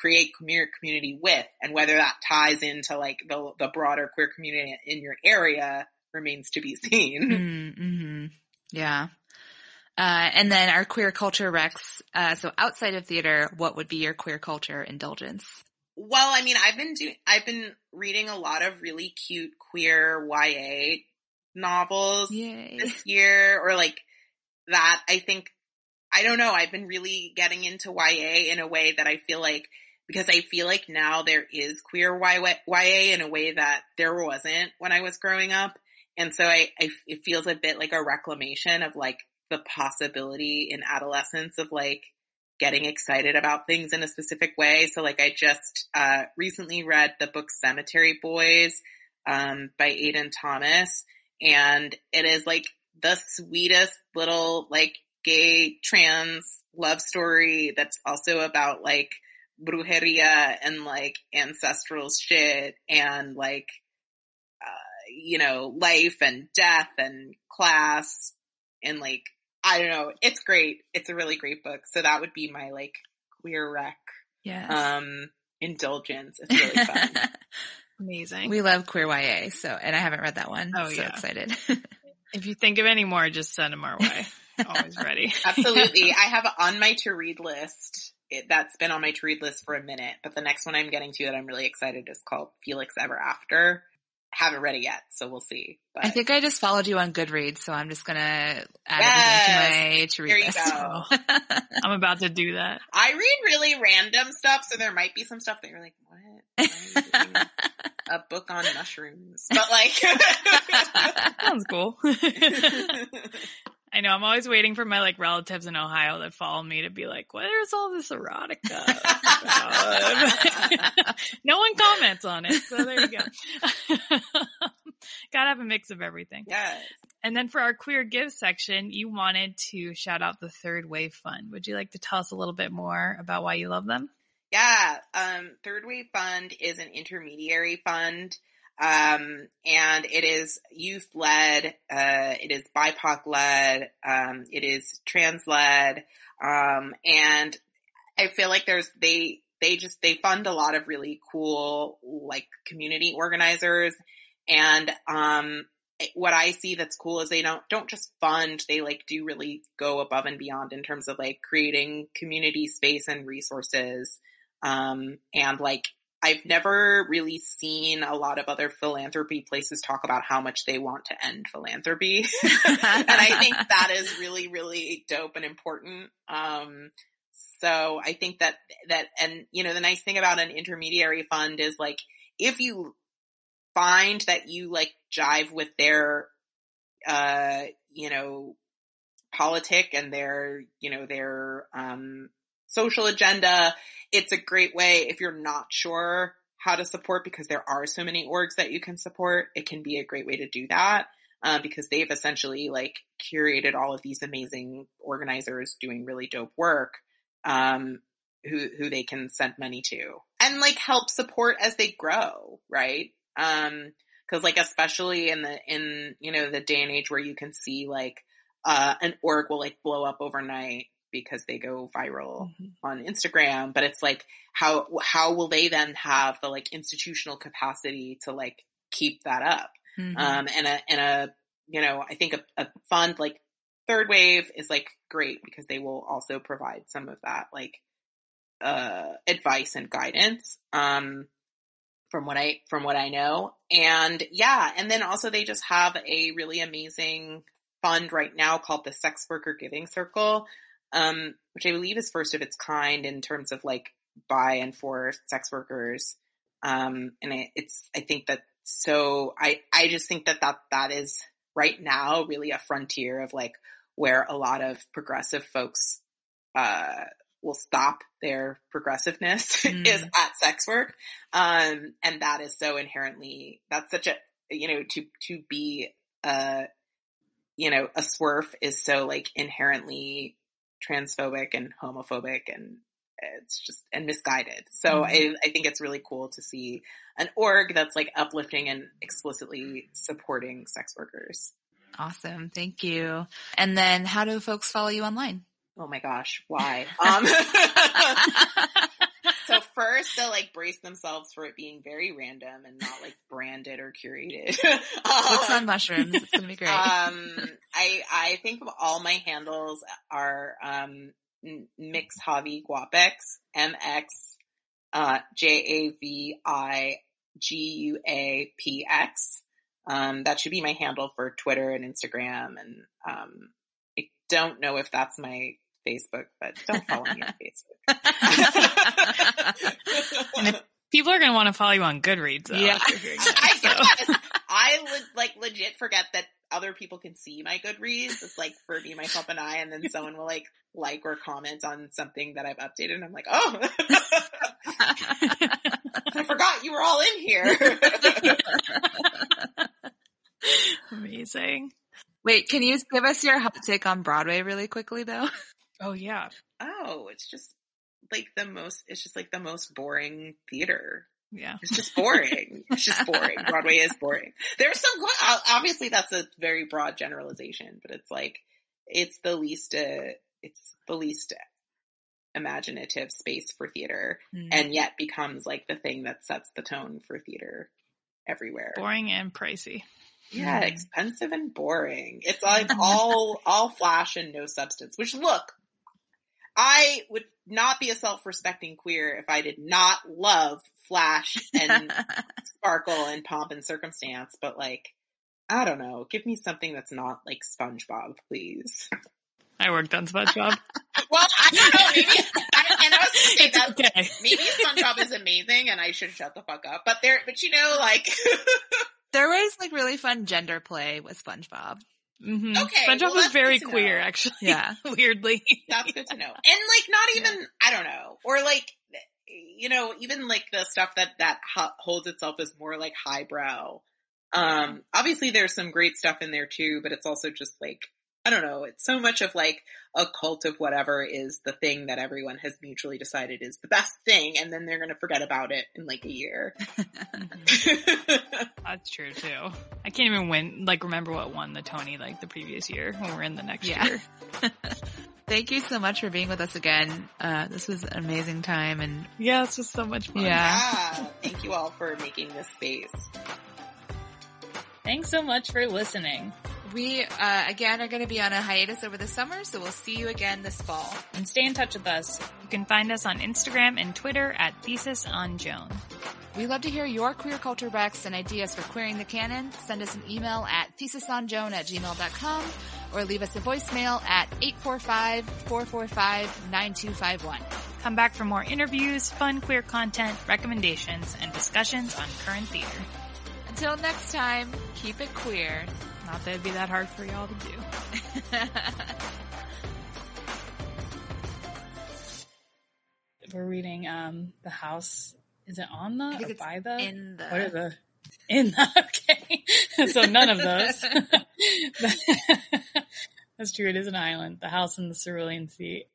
with, and whether that ties into like the broader queer community in your area remains to be seen. Mm-hmm. Yeah. And then our queer culture Rex. So outside of theater, what would be your queer culture indulgence? Well, I mean, I've been reading a lot of really cute queer YA novels this year, or like that. I think, I don't know, I've been really getting into YA in a way that I feel like, because I feel like now there is queer YA in a way that there wasn't when I was growing up. And so it feels a bit like a reclamation of like the possibility in adolescence of like getting excited about things in a specific way. So like I just recently read the book Cemetery Boys by Aiden Thomas. And it is like the sweetest little like gay trans love story that's also about like brujeria and like ancestral shit and like, you know, life and death and class and like, I don't know. It's great. It's a really great book. So that would be my like queer rec indulgence. It's really fun. Amazing. We love queer YA, so, and I haven't read that one. Oh, so yeah. Excited. If you think of any more, just send them our way. Always ready. Absolutely. I have on my to read list. That's been on my to read list for a minute, but the next one I'm getting to that I'm really excited is called Felix Ever After. Haven't read it yet, so we'll see. But I think I just followed you on Goodreads, so I'm just gonna add everything to my to read list. There you go. I'm about to do that. I read really random stuff, so there might be some stuff that you're like, what? Why are you reading a book on mushrooms? But like, sounds cool. I know, I'm always waiting for my like relatives in Ohio that follow me to be like, what is all this erotica about? No one comments on it, so there you go. Gotta have a mix of everything. yes. And then for our queer give section, you wanted to shout out the Third Wave Fund. Would you like to tell us a little bit more about why you love them? Yeah. Third Wave Fund is an intermediary fund. And it is youth led, it is BIPOC led, it is trans led, and I feel like they fund a lot of really cool, like, community organizers, and, what I see that's cool is they don't just fund, they like do really go above and beyond in terms of like creating community space and resources, and like, I've never really seen a lot of other philanthropy places talk about how much they want to end philanthropy. And I think that is really, really dope and important. So I think that, and you know, the nice thing about an intermediary fund is like, if you find that you like jive with their, you know, politic and their, you know, their, social agenda, it's a great way if you're not sure how to support, because there are so many orgs that you can support. It can be a great way to do that, because they've essentially like curated all of these amazing organizers doing really dope work, who they can send money to and like help support as they grow. Right. Cause like, especially in, you know, the day and age where you can see like, an org will like blow up overnight because they go viral on Instagram, but it's like, how will they then have the like institutional capacity to like keep that up? And a, you know, I think a fund like Third Wave is like great because they will also provide some of that like, advice and guidance, from from what I know. And yeah, and then also they just have a really amazing fund right now called the Sex Worker Giving Circle, which I believe is first of its kind in terms of like by and for sex workers. And I think that, so I just think that is right now really a frontier of like where a lot of progressive folks, will stop their progressiveness is at sex work. And that is so inherently, that's such a, to be a swerf is so like inherently transphobic and homophobic, and it's just, and misguided. So I think it's really cool to see an org that's like uplifting and explicitly supporting sex workers. Awesome. Thank you. And then how do folks follow you online? Oh my gosh, why? So first they'll like brace themselves for it being very random and not like branded or curated. Books on mushrooms. It's gonna be great. I think all my handles are Mix Javi Guapex, MX JAVIGUAPX. That should be my handle for Twitter and Instagram, and I don't know if that's my Facebook, but don't follow me on Facebook. And if people are going to want to follow you on Goodreads, though. Yeah. I legit forget that other people can see my Goodreads. It's like for me, myself, and I, and then someone will like or comment on something that I've updated, and I'm like, oh, I forgot you were all in here. Amazing. Wait, can you give us your hot take on Broadway really quickly though? Oh yeah. Oh, it's just like the most boring theater. Yeah. It's just boring. It's just boring. Broadway is boring. There's some, obviously that's a very broad generalization, but it's like, it's the least imaginative space for theater, and yet becomes like the thing that sets the tone for theater everywhere. Boring and pricey. Yeah, expensive and boring. It's like all flash and no substance, which look, I would not be a self-respecting queer if I did not love flash and sparkle and pomp and circumstance, but like, I don't know, give me something that's not like SpongeBob, please. I worked on SpongeBob. Well, I don't know, maybe SpongeBob is amazing and I should shut the fuck up, but like there was like really fun gender play with SpongeBob. Mm-hmm. Okay, SpongeBob was very queer, actually. Yeah, weirdly. That's good to know. And like, not even, I don't know, or like, even like the stuff that holds itself as more like highbrow. Obviously there's some great stuff in there too, but it's also just like, I don't know, it's so much of like a cult of whatever is the thing that everyone has mutually decided is the best thing, and then they're going to forget about it in like a year. That's true too. I can't even remember what won the Tony like the previous year when we're in the next year. Thank you so much for being with us again. This was an amazing time, and yeah, it's just so much fun. Yeah. Thank you all for making this space. Thanks so much for listening. We, again, are going to be on a hiatus over the summer, so we'll see you again this fall. And stay in touch with us. You can find us on Instagram and Twitter at ThesisOnJoan. We love to hear your queer culture recs and ideas for queering the canon. Send us an email at thesisonjoan@gmail.com or leave us a voicemail at 845-445-9251. Come back for more interviews, fun queer content, recommendations, and discussions on current theater. Until next time, keep it queer. Not that it'd be that hard for y'all to do. We're reading The House. Is it on the or by the? In the. What are the? In the. Okay. So none of those. That's true. It is an island. The House in the Cerulean Sea.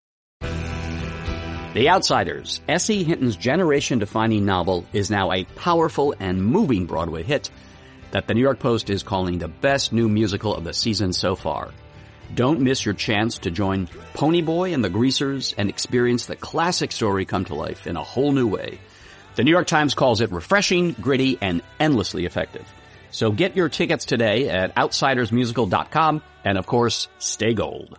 The Outsiders, S.E. Hinton's generation-defining novel, is now a powerful and moving Broadway hit that the New York Post is calling the best new musical of the season so far. Don't miss your chance to join Ponyboy and the Greasers and experience the classic story come to life in a whole new way. The New York Times calls it refreshing, gritty, and endlessly effective. So get your tickets today at outsidersmusical.com, and of course, stay gold.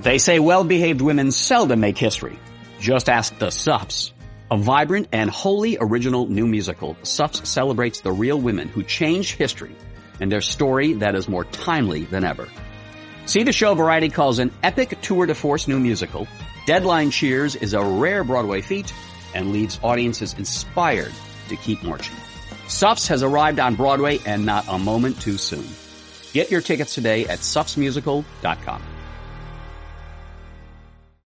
They say well-behaved women seldom make history. Just ask the Suffs. A vibrant and wholly original new musical, Suffs celebrates the real women who changed history and their story that is more timely than ever. See the show Variety calls an epic tour de force new musical. Deadline cheers is a rare Broadway feat and leaves audiences inspired to keep marching. Suffs has arrived on Broadway and not a moment too soon. Get your tickets today at suffsmusical.com.